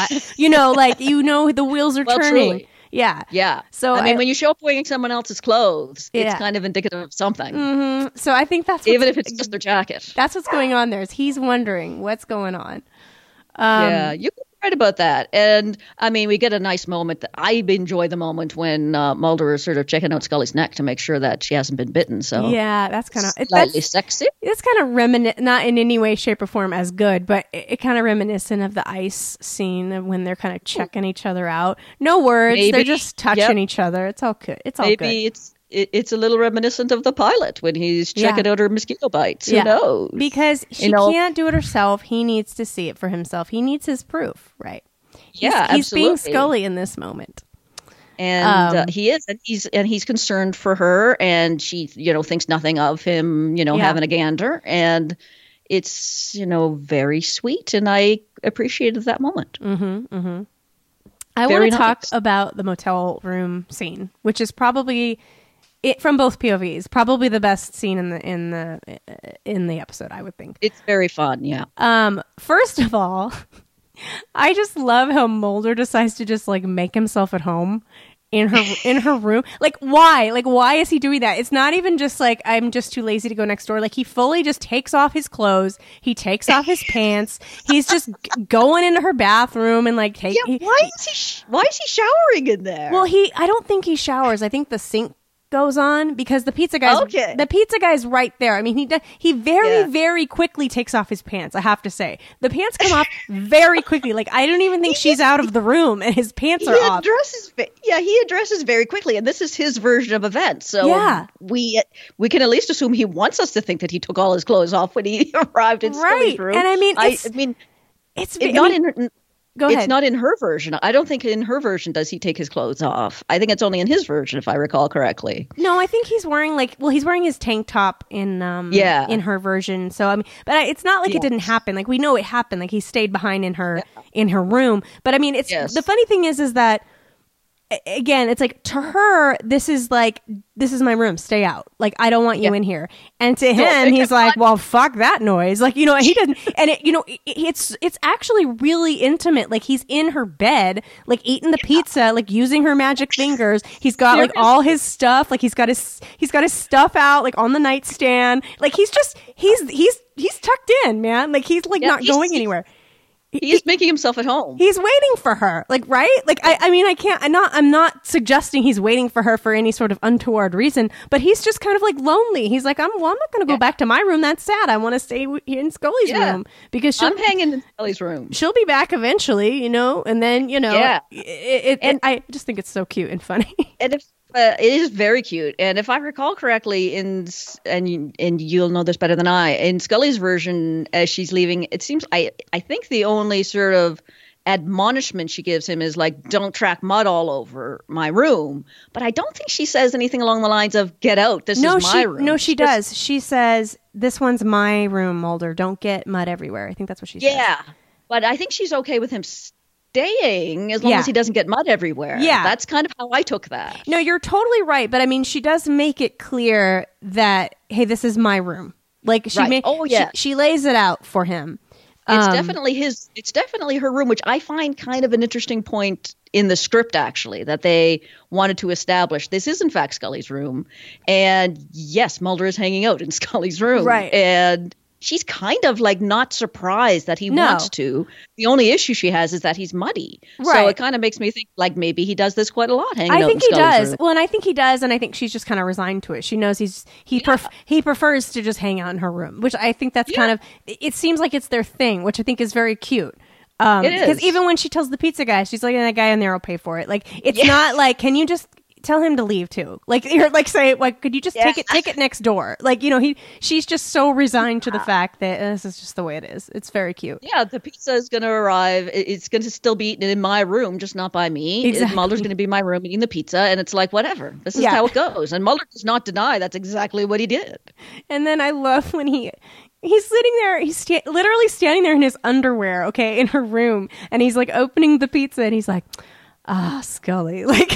Speaker 1: The wheels are turning.
Speaker 2: Truly.
Speaker 1: Yeah.
Speaker 2: Yeah.
Speaker 1: So
Speaker 2: I mean, when you show up wearing someone else's clothes, it's kind of indicative of something.
Speaker 1: Mm-hmm. So I think that's
Speaker 2: even if it's just their jacket.
Speaker 1: That's what's going on there. Is he's wondering what's going on.
Speaker 2: You can be right about that. And I mean, we get a nice moment. I enjoy the moment when Mulder is sort of checking out Scully's neck to make sure that she hasn't been bitten. So
Speaker 1: yeah, that's kind of
Speaker 2: slightly sexy.
Speaker 1: It's kind of reminiscent, not in any way, shape, or form as good, but it kind of reminiscent of the ice scene when they're kind of checking each other out. No words, they're just touching each other. It's all good. It's all good.
Speaker 2: Maybe it's a little reminiscent of the pilot when he's checking out her mosquito bites. Who knows?
Speaker 1: Because she can't do it herself. He needs to see it for himself. He needs his proof, right? He's being Scully in this moment.
Speaker 2: And he is, and he's concerned for her, and she, thinks nothing of him, having a gander, and it's, very sweet, and I appreciated that moment.
Speaker 1: Mm-hmm, mm-hmm. I want to talk about the motel room scene, which is probably from both POVs, probably the best scene in the episode, I would think.
Speaker 2: It's very fun, yeah.
Speaker 1: First of all, I just love how Mulder decides to just like make himself at home in her room. Like why is he doing that? It's not even just like I'm just too lazy to go next door. Like he fully just takes off his clothes, he takes off his pants, he's just going into her bathroom and like
Speaker 2: why is he showering in there?
Speaker 1: Well, I don't think he showers. I think the sink goes on because the pizza guy's right there. I mean, he very quickly takes off his pants. I have to say, the pants come off very quickly. Like I don't even think she's out of the room and his pants are off.
Speaker 2: He addresses very quickly, and this is his version of events. So we can at least assume he wants us to think that he took all his clothes off when he arrived in Scully's room.
Speaker 1: And I mean, Go ahead.
Speaker 2: It's not in her version. I don't think in her version does he take his clothes off. I think it's only in his version, if I recall correctly.
Speaker 1: No, I think he's wearing he's wearing his tank top in her version. So I mean, but it's not like it didn't happen. Like we know it happened. Like he stayed behind in her room. But I mean, the funny thing is that again, it's like to her, this is my room. Stay out. Like I don't want you in here. And to him, he's like, well, fuck that noise. Like, he doesn't. And it's actually really intimate. Like he's in her bed, like eating the pizza, like using her magic fingers. He's got like all his stuff. Like he's got his stuff out, like on the nightstand. Like he's tucked in, man. Like he's like not going anywhere.
Speaker 2: He's making himself at home.
Speaker 1: He's waiting for her, like, right? Like, I mean, I'm not suggesting he's waiting for her for any sort of untoward reason, but he's just kind of like lonely. He's like, I'm not going to go back to my room. That's sad. I want to stay here in Scully's room because
Speaker 2: I'm hanging in Scully's room.
Speaker 1: She'll be back eventually, and then, I just think it's so cute and funny.
Speaker 2: And if it is very cute, and if I recall correctly, and you'll know this better than I, in Scully's version, as she's leaving, it seems I think the only sort of admonishment she gives him is like, "Don't track mud all over my room." But I don't think she says anything along the lines of "Get out, this is my room."
Speaker 1: No, she does. She says, "This one's my room, Mulder. Don't get mud everywhere." I think that's what she says.
Speaker 2: Yeah, but I think she's okay with him staying as long as he doesn't get mud everywhere. Yeah. That's kind of how I took that.
Speaker 1: No, you're totally right. But I mean, she does make it clear that, hey, this is my room. Like she lays it out for him.
Speaker 2: It's definitely her room, which I find kind of an interesting point in the script, actually, that they wanted to establish. This is in fact Scully's room. And yes, Mulder is hanging out in Scully's room.
Speaker 1: Right.
Speaker 2: And she's kind of like not surprised that he wants to. The only issue she has is that he's muddy. Right. So it kind of makes me think like maybe he does this quite a lot. I think he does.
Speaker 1: Well, and I think he does, and I think she's just kind of resigned to it. She knows he prefers to just hang out in her room, which I think that's kind of. It seems like it's their thing, which I think is very cute.
Speaker 2: It is,
Speaker 1: because even when she tells the pizza guy, she's like, "That guy in there will pay for it." Like it's not like, can you just tell him to leave too? Like, you're like, say, like, could you just take it next door? Like, she's just so resigned to the fact that this is just the way it is. It's very cute.
Speaker 2: Yeah, the pizza is going to arrive. It's going to still be eaten in my room, just not by me.
Speaker 1: Exactly.
Speaker 2: Mulder's going to be in my room eating the pizza, and it's like, whatever. This is how it goes. And Mulder does not deny that's exactly what he did.
Speaker 1: And then I love when he's sitting there, he's literally standing there in his underwear, okay, in her room, and he's like opening the pizza, and he's like, Scully, like.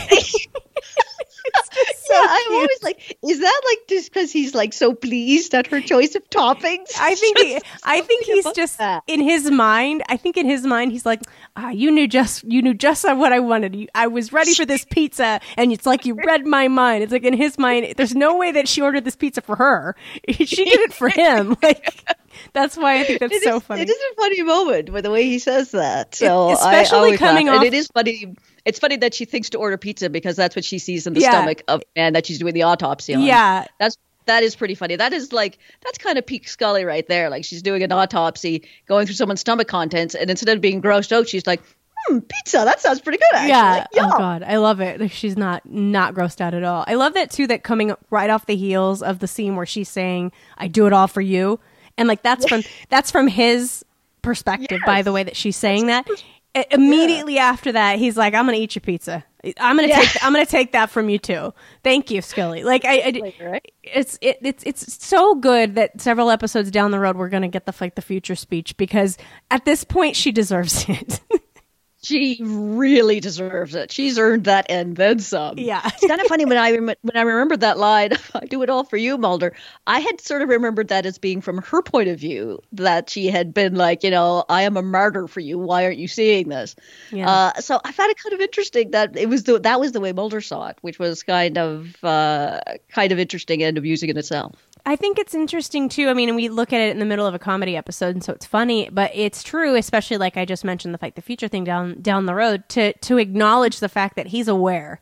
Speaker 2: So I'm always like, is that like just because he's like so pleased at her choice of toppings?
Speaker 1: I think he's just in his mind. I think in his mind he's like, you knew just what I wanted. I was ready for this pizza, and it's like you read my mind. It's like in his mind, there's no way that she ordered this pizza for her. She did it for him. Like that's why I think that's so funny.
Speaker 2: It is a funny moment with the way he says that. So
Speaker 1: especially coming off,
Speaker 2: and it is funny. It's funny that she thinks to order pizza because that's what she sees in the stomach of the man that she's doing the autopsy on.
Speaker 1: Yeah.
Speaker 2: That is pretty funny. That's kind of peak Scully right there. Like she's doing an autopsy, going through someone's stomach contents, and instead of being grossed out, she's like, pizza, that sounds pretty good, actually.
Speaker 1: Yeah. Oh God, I love it. She's not grossed out at all. I love that too, that coming right off the heels of the scene where she's saying, I do it all for you. And like that's from his perspective, by the way that she's saying that. Immediately after that, he's like, "I'm gonna eat your pizza. I'm gonna take that from you too. Thank you, Scully." Like, it's so good that several episodes down the road we're gonna get the future speech, because at this point she deserves it.
Speaker 2: She really deserves it. She's earned that and then some.
Speaker 1: Yeah.
Speaker 2: It's kind of funny when I remembered that line, I do it all for you, Mulder. I had sort of remembered that as being from her point of view, that she had been like, I am a martyr for you. Why aren't you seeing this?
Speaker 1: Yeah.
Speaker 2: So I found it kind of interesting that that was the way Mulder saw it, which was kind of interesting and amusing in itself.
Speaker 1: I think it's interesting too. I mean, we look at it in the middle of a comedy episode, and so it's funny, but it's true, especially like I just mentioned the Fight the Future thing down the road, to acknowledge the fact that he's aware.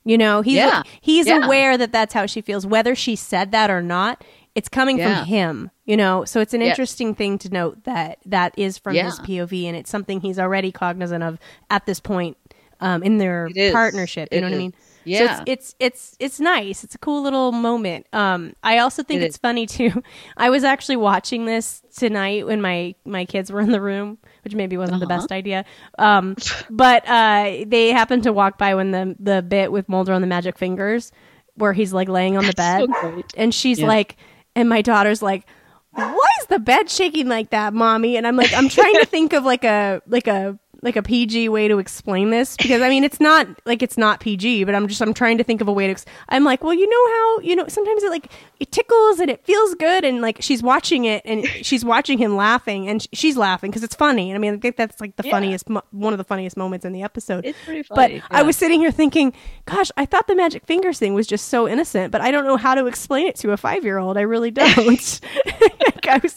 Speaker 1: He's aware that that's how she feels, whether she said that or not. It's coming from him, So it's an interesting thing to note that is from his POV, and it's something he's already cognizant of at this point in their partnership. You know what I mean?
Speaker 2: Yeah.
Speaker 1: So it's nice. It's a cool little moment. I also think it's funny too. I was actually watching this tonight when my kids were in the room, which maybe wasn't the best idea. But they happened to walk by when the bit with Mulder on the magic fingers, where he's like laying on the bed,
Speaker 2: so
Speaker 1: and she's like, and my daughter's like, "Why is the bed shaking like that, Mommy?" And I'm like, I'm trying to think of like a PG way to explain this, because I mean it's not PG, but I'm trying to think of a way to I'm like, well, how sometimes it tickles and it feels good, and like she's watching it and she's watching him laughing, and she's laughing because it's funny, and I mean I think that's like the funniest one of the funniest moments in the episode.
Speaker 2: It's pretty funny.
Speaker 1: But I was sitting here thinking, gosh, I thought the magic fingers thing was just so innocent, but I don't know how to explain it to a 5-year-old. I really don't. I was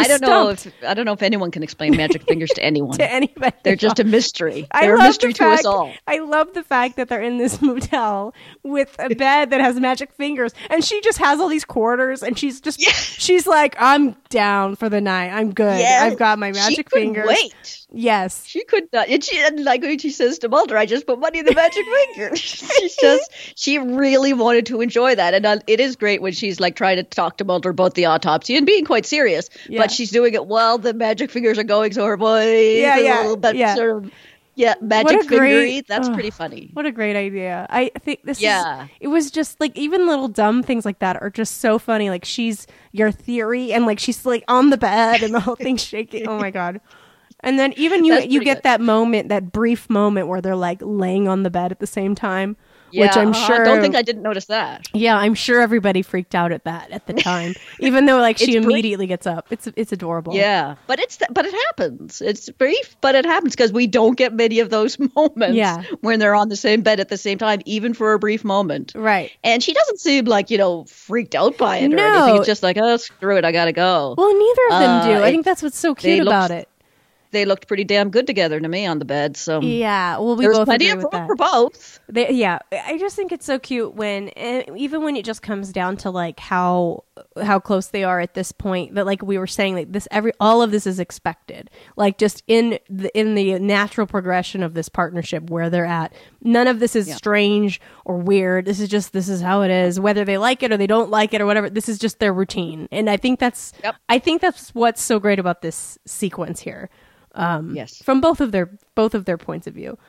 Speaker 2: I don't know if anyone can explain magic fingers to anyone.
Speaker 1: To anybody.
Speaker 2: They're just a mystery. They're a mystery to us all.
Speaker 1: I love the fact that they're in this motel with a bed that has magic fingers, and she just has all these quarters, and she's like, I'm down for the night. I'm good. I've got my magic fingers.
Speaker 2: Wait.
Speaker 1: Yes.
Speaker 2: She could not. And like when she says to Mulder, I just put money in the magic fingers. She really wanted to enjoy that. And it is great when she's like trying to talk to Mulder about the autopsy and being quite serious, but she's doing it while the magic fingers are going. So her voice sort of, magic fingery. That's pretty funny.
Speaker 1: What a great idea. I think it was just like, even little dumb things like that are just so funny. Like she's your theory, and like she's like on the bed and the whole thing's shaking. Oh my God. And then even you get that moment, that brief moment where they're like laying on the bed at the same time, which I'm sure.
Speaker 2: I don't think I didn't notice that.
Speaker 1: Yeah, I'm sure everybody freaked out at that at the time, even though like she immediately gets up. It's adorable.
Speaker 2: Yeah, but it happens. It's brief, but it happens because we don't get many of those moments when they're on the same bed at the same time, even for a brief moment.
Speaker 1: Right.
Speaker 2: And she doesn't seem like, freaked out by it or anything. It's just like, oh, screw it, I gotta go.
Speaker 1: Well, neither of them do. I think that's what's so cute about it.
Speaker 2: They looked pretty damn good together to me on the bed. So
Speaker 1: yeah, well, we
Speaker 2: both
Speaker 1: both
Speaker 2: plenty
Speaker 1: agree
Speaker 2: of
Speaker 1: with
Speaker 2: room
Speaker 1: that.
Speaker 2: for both.
Speaker 1: I just think it's so cute when, even when it just comes down to like how close they are at this point. That like we were saying, like all of this is expected. Like just in the natural progression of this partnership where they're at. None of this is strange or weird. This is how it is. Whether they like it or they don't like it or whatever, this is just their routine. And I think that's what's so great about this sequence here. From both of their points of view.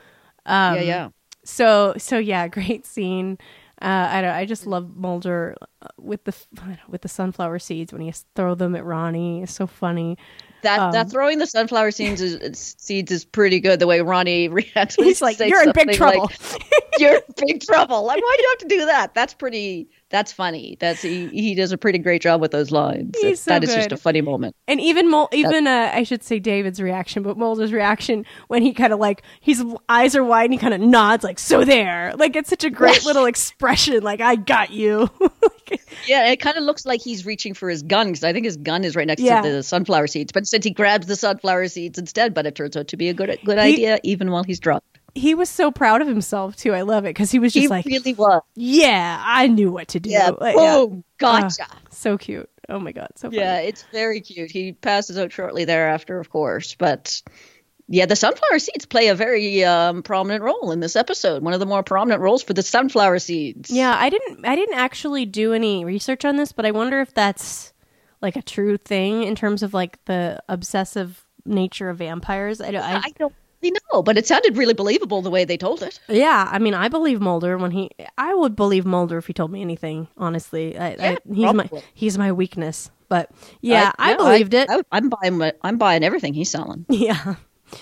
Speaker 1: So yeah, great scene. I just love Mulder with the sunflower seeds when he throw them at Ronnie. It's so funny.
Speaker 2: That throwing the sunflower seeds is pretty good. The way Ronnie reacts,
Speaker 1: he's like, "You're in big trouble.
Speaker 2: You're in big trouble." Like, why do you have to do that? That's funny. He does a pretty great job with those lines. That is just a funny moment.
Speaker 1: And even I should say David's reaction, but Mulder's reaction when he kind of like, his eyes are wide and he kind of nods like, "So there." Like, it's such a great little expression. Like, I got you.
Speaker 2: Yeah, it kind of looks like he's reaching for his gun, because I think his gun is right next to the sunflower seeds. But instead, he grabs the sunflower seeds instead. But it turns out to be a good idea, even while he's drunk.
Speaker 1: He was so proud of himself too. I love it because he was just
Speaker 2: he really was.
Speaker 1: Yeah, I knew what to do.
Speaker 2: Yeah, boom, gotcha.
Speaker 1: So cute. Oh my God, so funny.
Speaker 2: Yeah, it's very cute. He passes out shortly thereafter, of course, but. Yeah, the sunflower seeds play a very prominent role in this episode. One of the more prominent roles for the sunflower seeds.
Speaker 1: Yeah, I didn't actually do any research on this, but I wonder if that's like a true thing in terms of like the obsessive nature of vampires. I
Speaker 2: don't really know, but it sounded really believable the way they told it.
Speaker 1: Yeah, I mean, I believe Mulder I would believe Mulder if he told me anything. Honestly, he's my weakness, but yeah, I believed it.
Speaker 2: I'm buying everything he's selling.
Speaker 1: Yeah.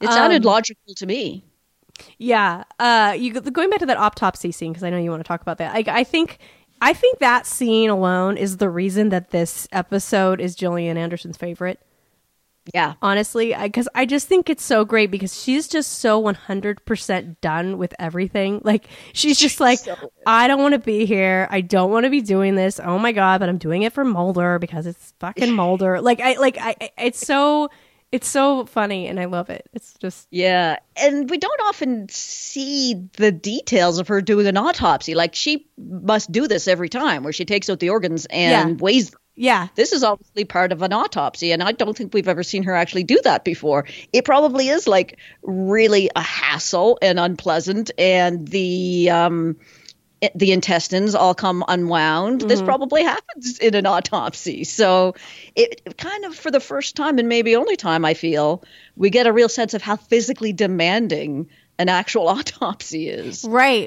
Speaker 2: It sounded logical to me.
Speaker 1: Yeah. Going back to that autopsy scene, because I know you want to talk about that. I think that scene alone is the reason that this episode is Gillian Anderson's favorite.
Speaker 2: Yeah.
Speaker 1: Honestly, because I just think it's so great because she's just so 100% done with everything. Like, she's just like, I don't want to be here. I don't want to be doing this. Oh my God, but I'm doing it for Mulder because it's fucking Mulder. It's so funny and I love it. It's just.
Speaker 2: Yeah. And we don't often see the details of her doing an autopsy. Like, she must do this every time where she takes out the organs and weighs them.
Speaker 1: Yeah.
Speaker 2: This is obviously part of an autopsy, and I don't think we've ever seen her actually do that before. It probably is like really a hassle and unpleasant, and the intestines all come unwound. This probably happens in an autopsy. So it kind of, for the first time and maybe only time, I feel, we get a real sense of how physically demanding an actual autopsy is.
Speaker 1: Right.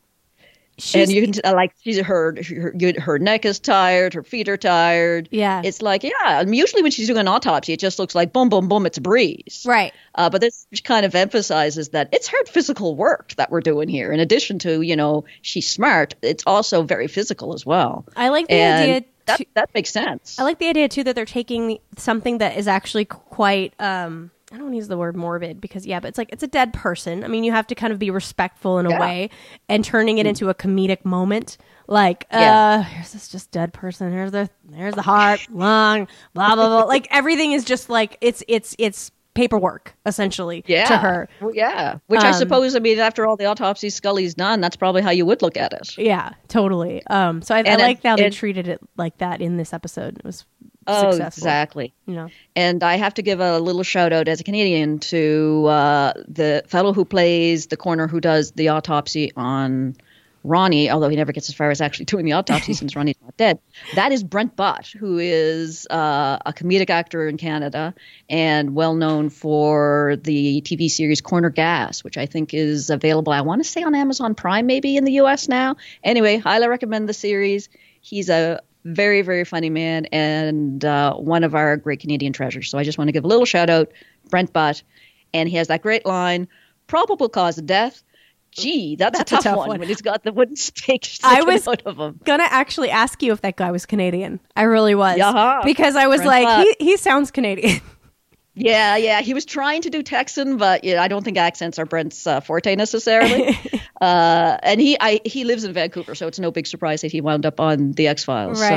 Speaker 2: And you can she's her neck is tired, her feet are tired.
Speaker 1: Yeah,
Speaker 2: it's like and usually when she's doing an autopsy, it just looks like boom, boom, boom. It's a breeze,
Speaker 1: right?
Speaker 2: But this kind of emphasizes that it's hard physical work that we're doing here. In addition to she's smart, it's also very physical as well.
Speaker 1: I like the idea.
Speaker 2: That makes sense.
Speaker 1: I like the idea too that they're taking something that is actually quite. I don't use the word morbid because, but it's a dead person. I mean, you have to kind of be respectful in a way and turning it into a comedic moment. Like, here's this just dead person. Here's the heart, lung, blah, blah, blah. Like, everything is just like, it's paperwork, essentially, to her.
Speaker 2: Well, yeah. Which I suppose, after all the autopsy Scully's done, that's probably how you would look at it.
Speaker 1: Yeah, totally. So I like how they treated it like that in this episode. It was successful.
Speaker 2: Exactly. And I have to give a little shout out as a Canadian to the fellow who plays the coroner who does the autopsy on Ronnie, although he never gets as far as actually doing the autopsy since Ronnie's not dead. That is Brent Butt, who is a comedic actor in Canada and well known for the TV series Corner Gas, which I think is available, I want to say on Amazon Prime, maybe in the US now. Anyway, highly recommend the series. He's a very, very funny man and one of our great Canadian treasures. So I just want to give a little shout out, Brent Butt. And he has that great line, probable cause of death. Gee, that's a tough one when he's got the wooden stake sticking out of him.
Speaker 1: Going to actually ask you if that guy was Canadian. I really was. Because I was
Speaker 2: Brent Butt.
Speaker 1: He sounds Canadian.
Speaker 2: Yeah. He was trying to do Texan, but I don't think accents are Brent's forte necessarily. And he lives in Vancouver, so it's no big surprise that he wound up on the X-Files.
Speaker 1: Right.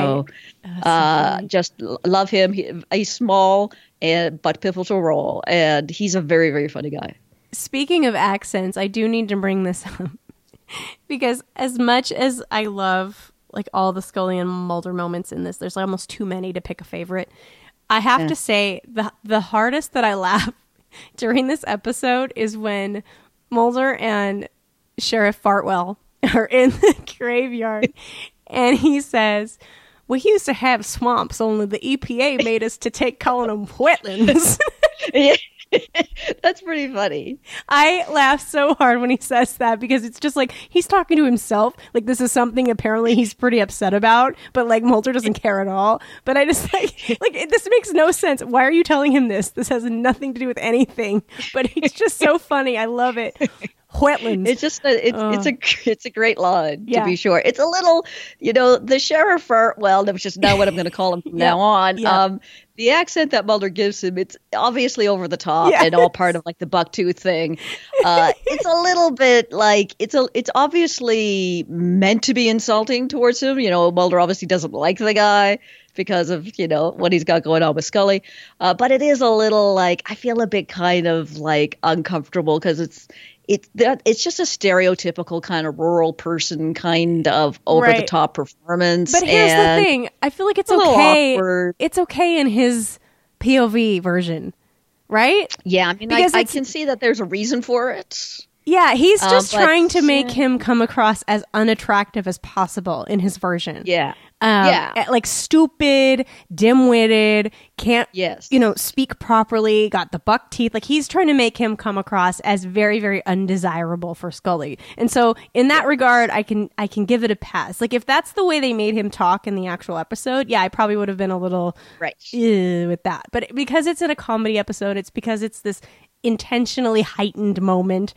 Speaker 2: So just love him. He's small but pivotal role, and he's a very, very funny guy.
Speaker 1: Speaking of accents, I do need to bring this up because as much as I love like all the Scully and Mulder moments in this, there's almost too many to pick a favorite. I have to say the hardest that I laugh during this episode is when Mulder and Sheriff Fartwell are in the graveyard and he says, "We used to have swamps, only the EPA made us to take calling them wetlands."
Speaker 2: Yeah. That's pretty funny.
Speaker 1: I laugh so hard when he says that because it's just like he's talking to himself. Like this is something apparently he's pretty upset about, but like Mulder doesn't care at all. But I just like this makes no sense. Why are you telling him this? This has nothing to do with anything. But it's just so funny. I love it. Wetlands.
Speaker 2: It's just it's a great line to be sure. It's a little, the Sheriff Fartwell, which is now what I'm going to call him from now on.
Speaker 1: Yeah.
Speaker 2: The accent that Mulder gives him, it's obviously over the top and all part of like the bucktooth thing. It's a little bit like it's obviously meant to be insulting towards him. Mulder obviously doesn't like the guy because of what he's got going on with Scully. But it is a little like I feel a bit kind of like uncomfortable because it's just a stereotypical kind of rural person kind of over the top performance.
Speaker 1: But here's the thing. I feel like it's okay.
Speaker 2: Awkward.
Speaker 1: It's okay in his POV version, right?
Speaker 2: Yeah. I can see that there's a reason for it.
Speaker 1: Yeah. He's just trying to make him come across as unattractive as possible in his version.
Speaker 2: Yeah.
Speaker 1: Like stupid, dim-witted, can't, speak properly, got the buck teeth. Like he's trying to make him come across as very, very undesirable for Scully. And so in that regard, I can give it a pass. Like if that's the way they made him talk in the actual episode, I probably would have been a little with that. But because it's in a comedy episode, it's because it's this intentionally heightened moment,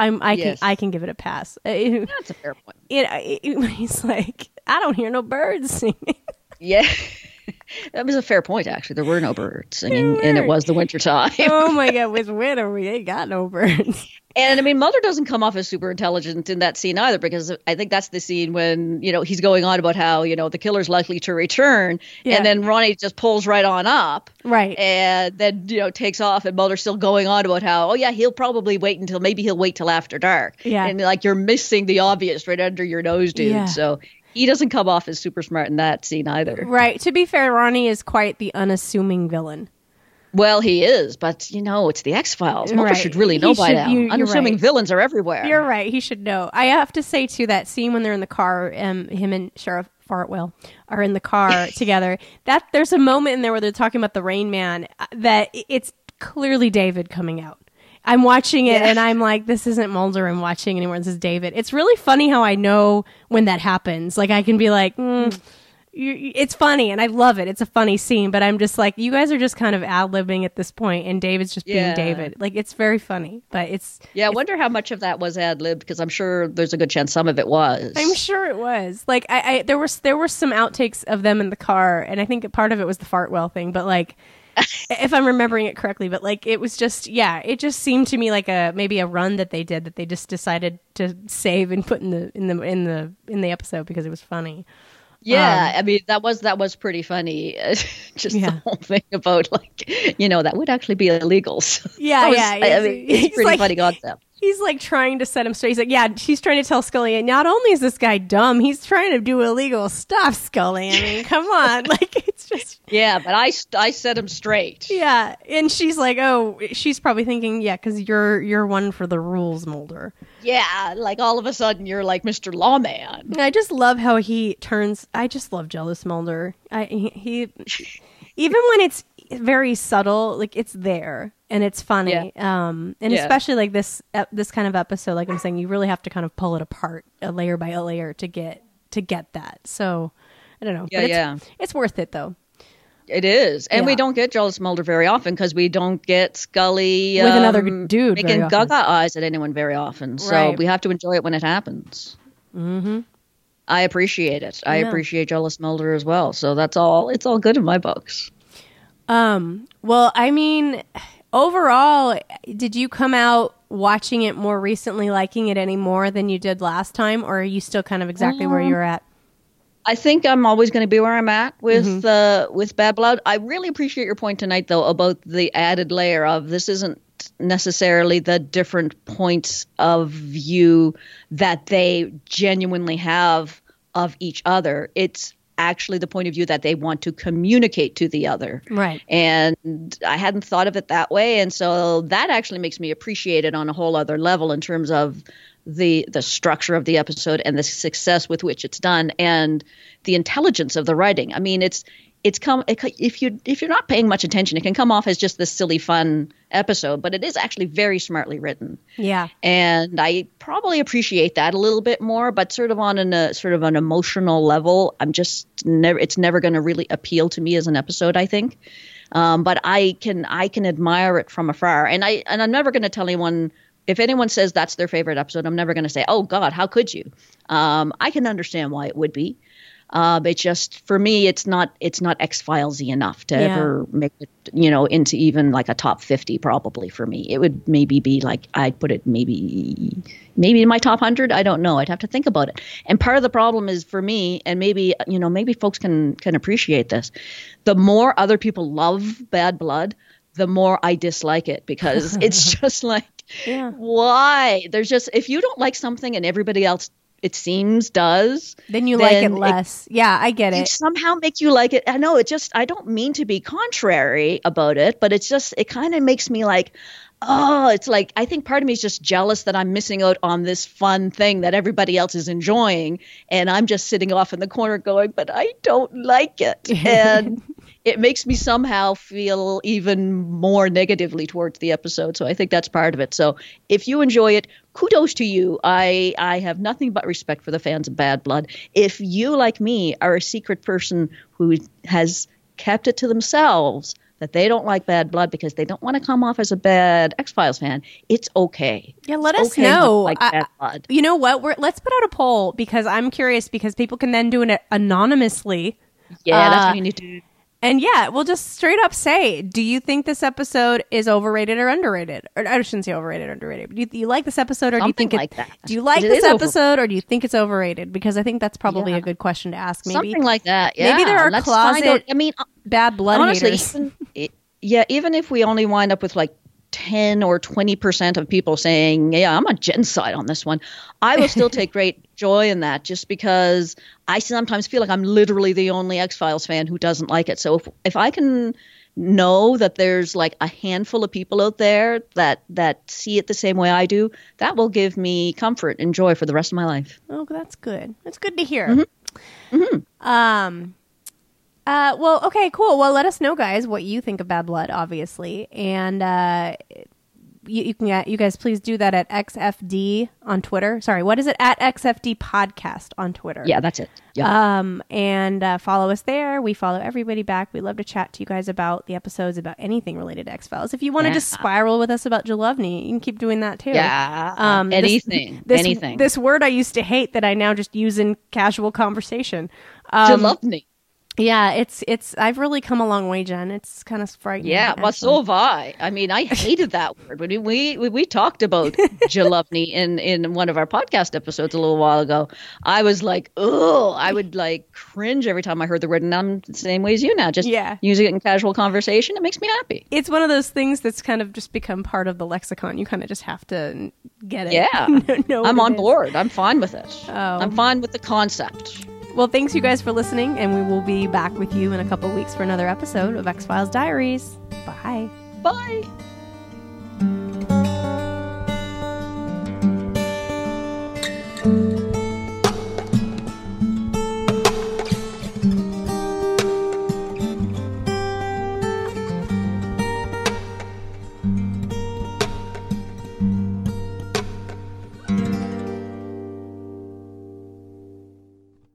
Speaker 1: I can give it a pass.
Speaker 2: That's a fair point.
Speaker 1: He's like, I don't hear no birds singing.
Speaker 2: Yeah. That was a fair point, actually. There were no birds singing, and it was the winter time.
Speaker 1: Oh my God, with winter, we ain't got no birds.
Speaker 2: And I mean, Mulder doesn't come off as super intelligent in that scene either, because I think that's the scene when, he's going on about how, the killer's likely to return. Yeah. And then Ronnie just pulls right on up.
Speaker 1: Right.
Speaker 2: And then, takes off, and Mulder's still going on about how, he'll probably wait till after dark.
Speaker 1: Yeah.
Speaker 2: And like, you're missing the obvious right under your nose, dude. Yeah. So he doesn't come off as super smart in that scene either.
Speaker 1: Right. To be fair, Ronnie is quite the unassuming villain.
Speaker 2: Well, he is, but, it's the X-Files. Mulder should really know by now. Unassuming villains are everywhere.
Speaker 1: You're right. He should know. I have to say, too, that scene when they're in the car, him and Sheriff Fartwell are in the car together, that there's a moment in there where they're talking about the Rain Man that it's clearly David coming out. I'm watching it and I'm like, this isn't Mulder I'm watching anymore. This is David. It's really funny how I know when that happens. Like, I can be like, it's funny and I love it. It's a funny scene, but I'm just like, you guys are just kind of ad-libbing at this point, and David's just being David. Like, it's very funny, but it's...
Speaker 2: Yeah, I wonder how much of that was ad-libbed, because I'm sure there's a good chance some of it was.
Speaker 1: I'm sure it was. Like, there were some outtakes of them in the car, and I think part of it was the Fartwell thing, but like... if I'm remembering it correctly, but like it was just, it just seemed to me like maybe a run that they did that they just decided to save and put in the episode because it was funny.
Speaker 2: Yeah, I mean that was pretty funny. Just the whole thing about like, that would actually be illegal. So it's pretty funny concept.
Speaker 1: He's like trying to set him straight. He's like, she's trying to tell Scully, not only is this guy dumb, he's trying to do illegal stuff, Scully. I mean, come on. Like, it's just...
Speaker 2: Yeah, but I set him straight.
Speaker 1: Yeah, and she's like, she's probably thinking, because you're one for the rules, Mulder.
Speaker 2: Yeah, like all of a sudden you're like Mr. Lawman.
Speaker 1: I just love how he turns... I just love jealous Mulder. He even when it's very subtle, like it's there. And it's funny, especially like this kind of episode, like I'm saying, you really have to kind of pull it apart, layer by layer, to get that. So I don't know.
Speaker 2: Yeah,
Speaker 1: it's worth it though.
Speaker 2: It is, and we don't get jealous Mulder very often because we don't get Scully
Speaker 1: with another dude
Speaker 2: making gaga eyes at anyone very often. So we have to enjoy it when it happens.
Speaker 1: Mm-hmm.
Speaker 2: I appreciate it. I appreciate jealous Mulder as well. So that's all. It's all good in my books.
Speaker 1: Well, I mean. Overall, did you come out watching it more recently, liking it any more than you did last time, or are you still kind of exactly where you're at?
Speaker 2: I think I'm always going to be where I'm at with Bad Blood. I really appreciate your point tonight, though, about the added layer of this isn't necessarily the different points of view that they genuinely have of each other. It's actually the point of view that they want to communicate to the other.
Speaker 1: Right.
Speaker 2: And I hadn't thought of it that way. And so that actually makes me appreciate it on a whole other level in terms of the structure of the episode and the success with which it's done and the intelligence of the writing. I mean, if you're not paying much attention, it can come off as just this silly, fun episode, but it is actually very smartly written.
Speaker 1: Yeah.
Speaker 2: And I probably appreciate that a little bit more, but sort of on an emotional level, it's never going to really appeal to me as an episode, I think. But I can admire it from afar. And I'm never going to tell anyone, if anyone says that's their favorite episode, I'm never going to say, oh God, how could you? I can understand why it would be. It's just, for me, it's not X-Filesy enough to ever make it, into even like a top 50 probably for me. It would maybe be like, I'd put it maybe in my top 100. I don't know. I'd have to think about it. And part of the problem is for me, and maybe folks can appreciate this. The more other people love Bad Blood, the more I dislike it, because it's just like, why? There's just, if you don't like something and everybody else, it seems, does,
Speaker 1: then you like it less. I get it.
Speaker 2: Somehow make you like it. I know I don't mean to be contrary about it, but it kind of makes me like, oh, it's like, I think part of me is just jealous that I'm missing out on this fun thing that everybody else is enjoying. And I'm just sitting off in the corner going, but I don't like it. And it makes me somehow feel even more negatively towards the episode. So I think that's part of it. So if you enjoy it, kudos to you. I have nothing but respect for the fans of Bad Blood. If you, like me, are a secret person who has kept it to themselves that they don't like Bad Blood because they don't want to come off as a bad X-Files fan, it's okay.
Speaker 1: Yeah, let
Speaker 2: it's
Speaker 1: us
Speaker 2: okay not to
Speaker 1: know.
Speaker 2: like Bad Blood.
Speaker 1: You know what? Let's put out a poll because I'm curious because people can then do it anonymously.
Speaker 2: Yeah, that's what you need to do.
Speaker 1: And yeah, we'll just straight up say, do you think this episode is overrated or underrated? Or I shouldn't say overrated or underrated. But do you like this episode or
Speaker 2: Something
Speaker 1: do you think
Speaker 2: like that.
Speaker 1: Do you like this episode or do you think it's overrated? Because I think that's probably a good question to ask. Maybe
Speaker 2: something like that. Yeah.
Speaker 1: Maybe there are closet Bad Blood
Speaker 2: honestly,
Speaker 1: haters.
Speaker 2: even if we only wind up with like 10 or 20% of people saying, yeah, I'm on Jen's side on this one, I will still take great joy in that just because I sometimes feel like I'm literally the only X-Files fan who doesn't like it. So if I can know that there's like a handful of people out there that see it the same way I do, that will give me comfort and joy for the rest of my life.
Speaker 1: Oh, that's good. That's good to hear. Well, okay, cool. Well, let us know, guys, what you think of Bad Blood, obviously. And you guys please do that at XFD on Twitter. Sorry, what is it? At XFD Podcast on Twitter.
Speaker 2: Yeah, that's it. Yeah.
Speaker 1: And follow us there. We follow everybody back. We love to chat to you guys about the episodes, about anything related to X-Files. If you want to just spiral with us about Jaluvny, you can keep doing that too.
Speaker 2: Yeah. Anything. Anything.
Speaker 1: This word I used to hate that I now just use in casual conversation.
Speaker 2: Jaluvny.
Speaker 1: Yeah, it's. I've really come a long way, Jen. It's kind of frightening.
Speaker 2: Yeah, well, so have I. I mean, I hated that word. When we talked about Jaluvny in one of our podcast episodes a little while ago, I was like, oh, I would like cringe every time I heard the word, and I'm the same way as you now. Just using it in casual conversation, it makes me happy.
Speaker 1: It's one of those things that's kind of just become part of the lexicon. You kind of just have to get it.
Speaker 2: Yeah, I'm on board. I'm fine with it.
Speaker 1: Oh.
Speaker 2: I'm fine with the concept.
Speaker 1: Well, thanks you guys for listening, and we will be back with you in a couple weeks for another episode of X-Files Diaries. Bye.
Speaker 2: Bye.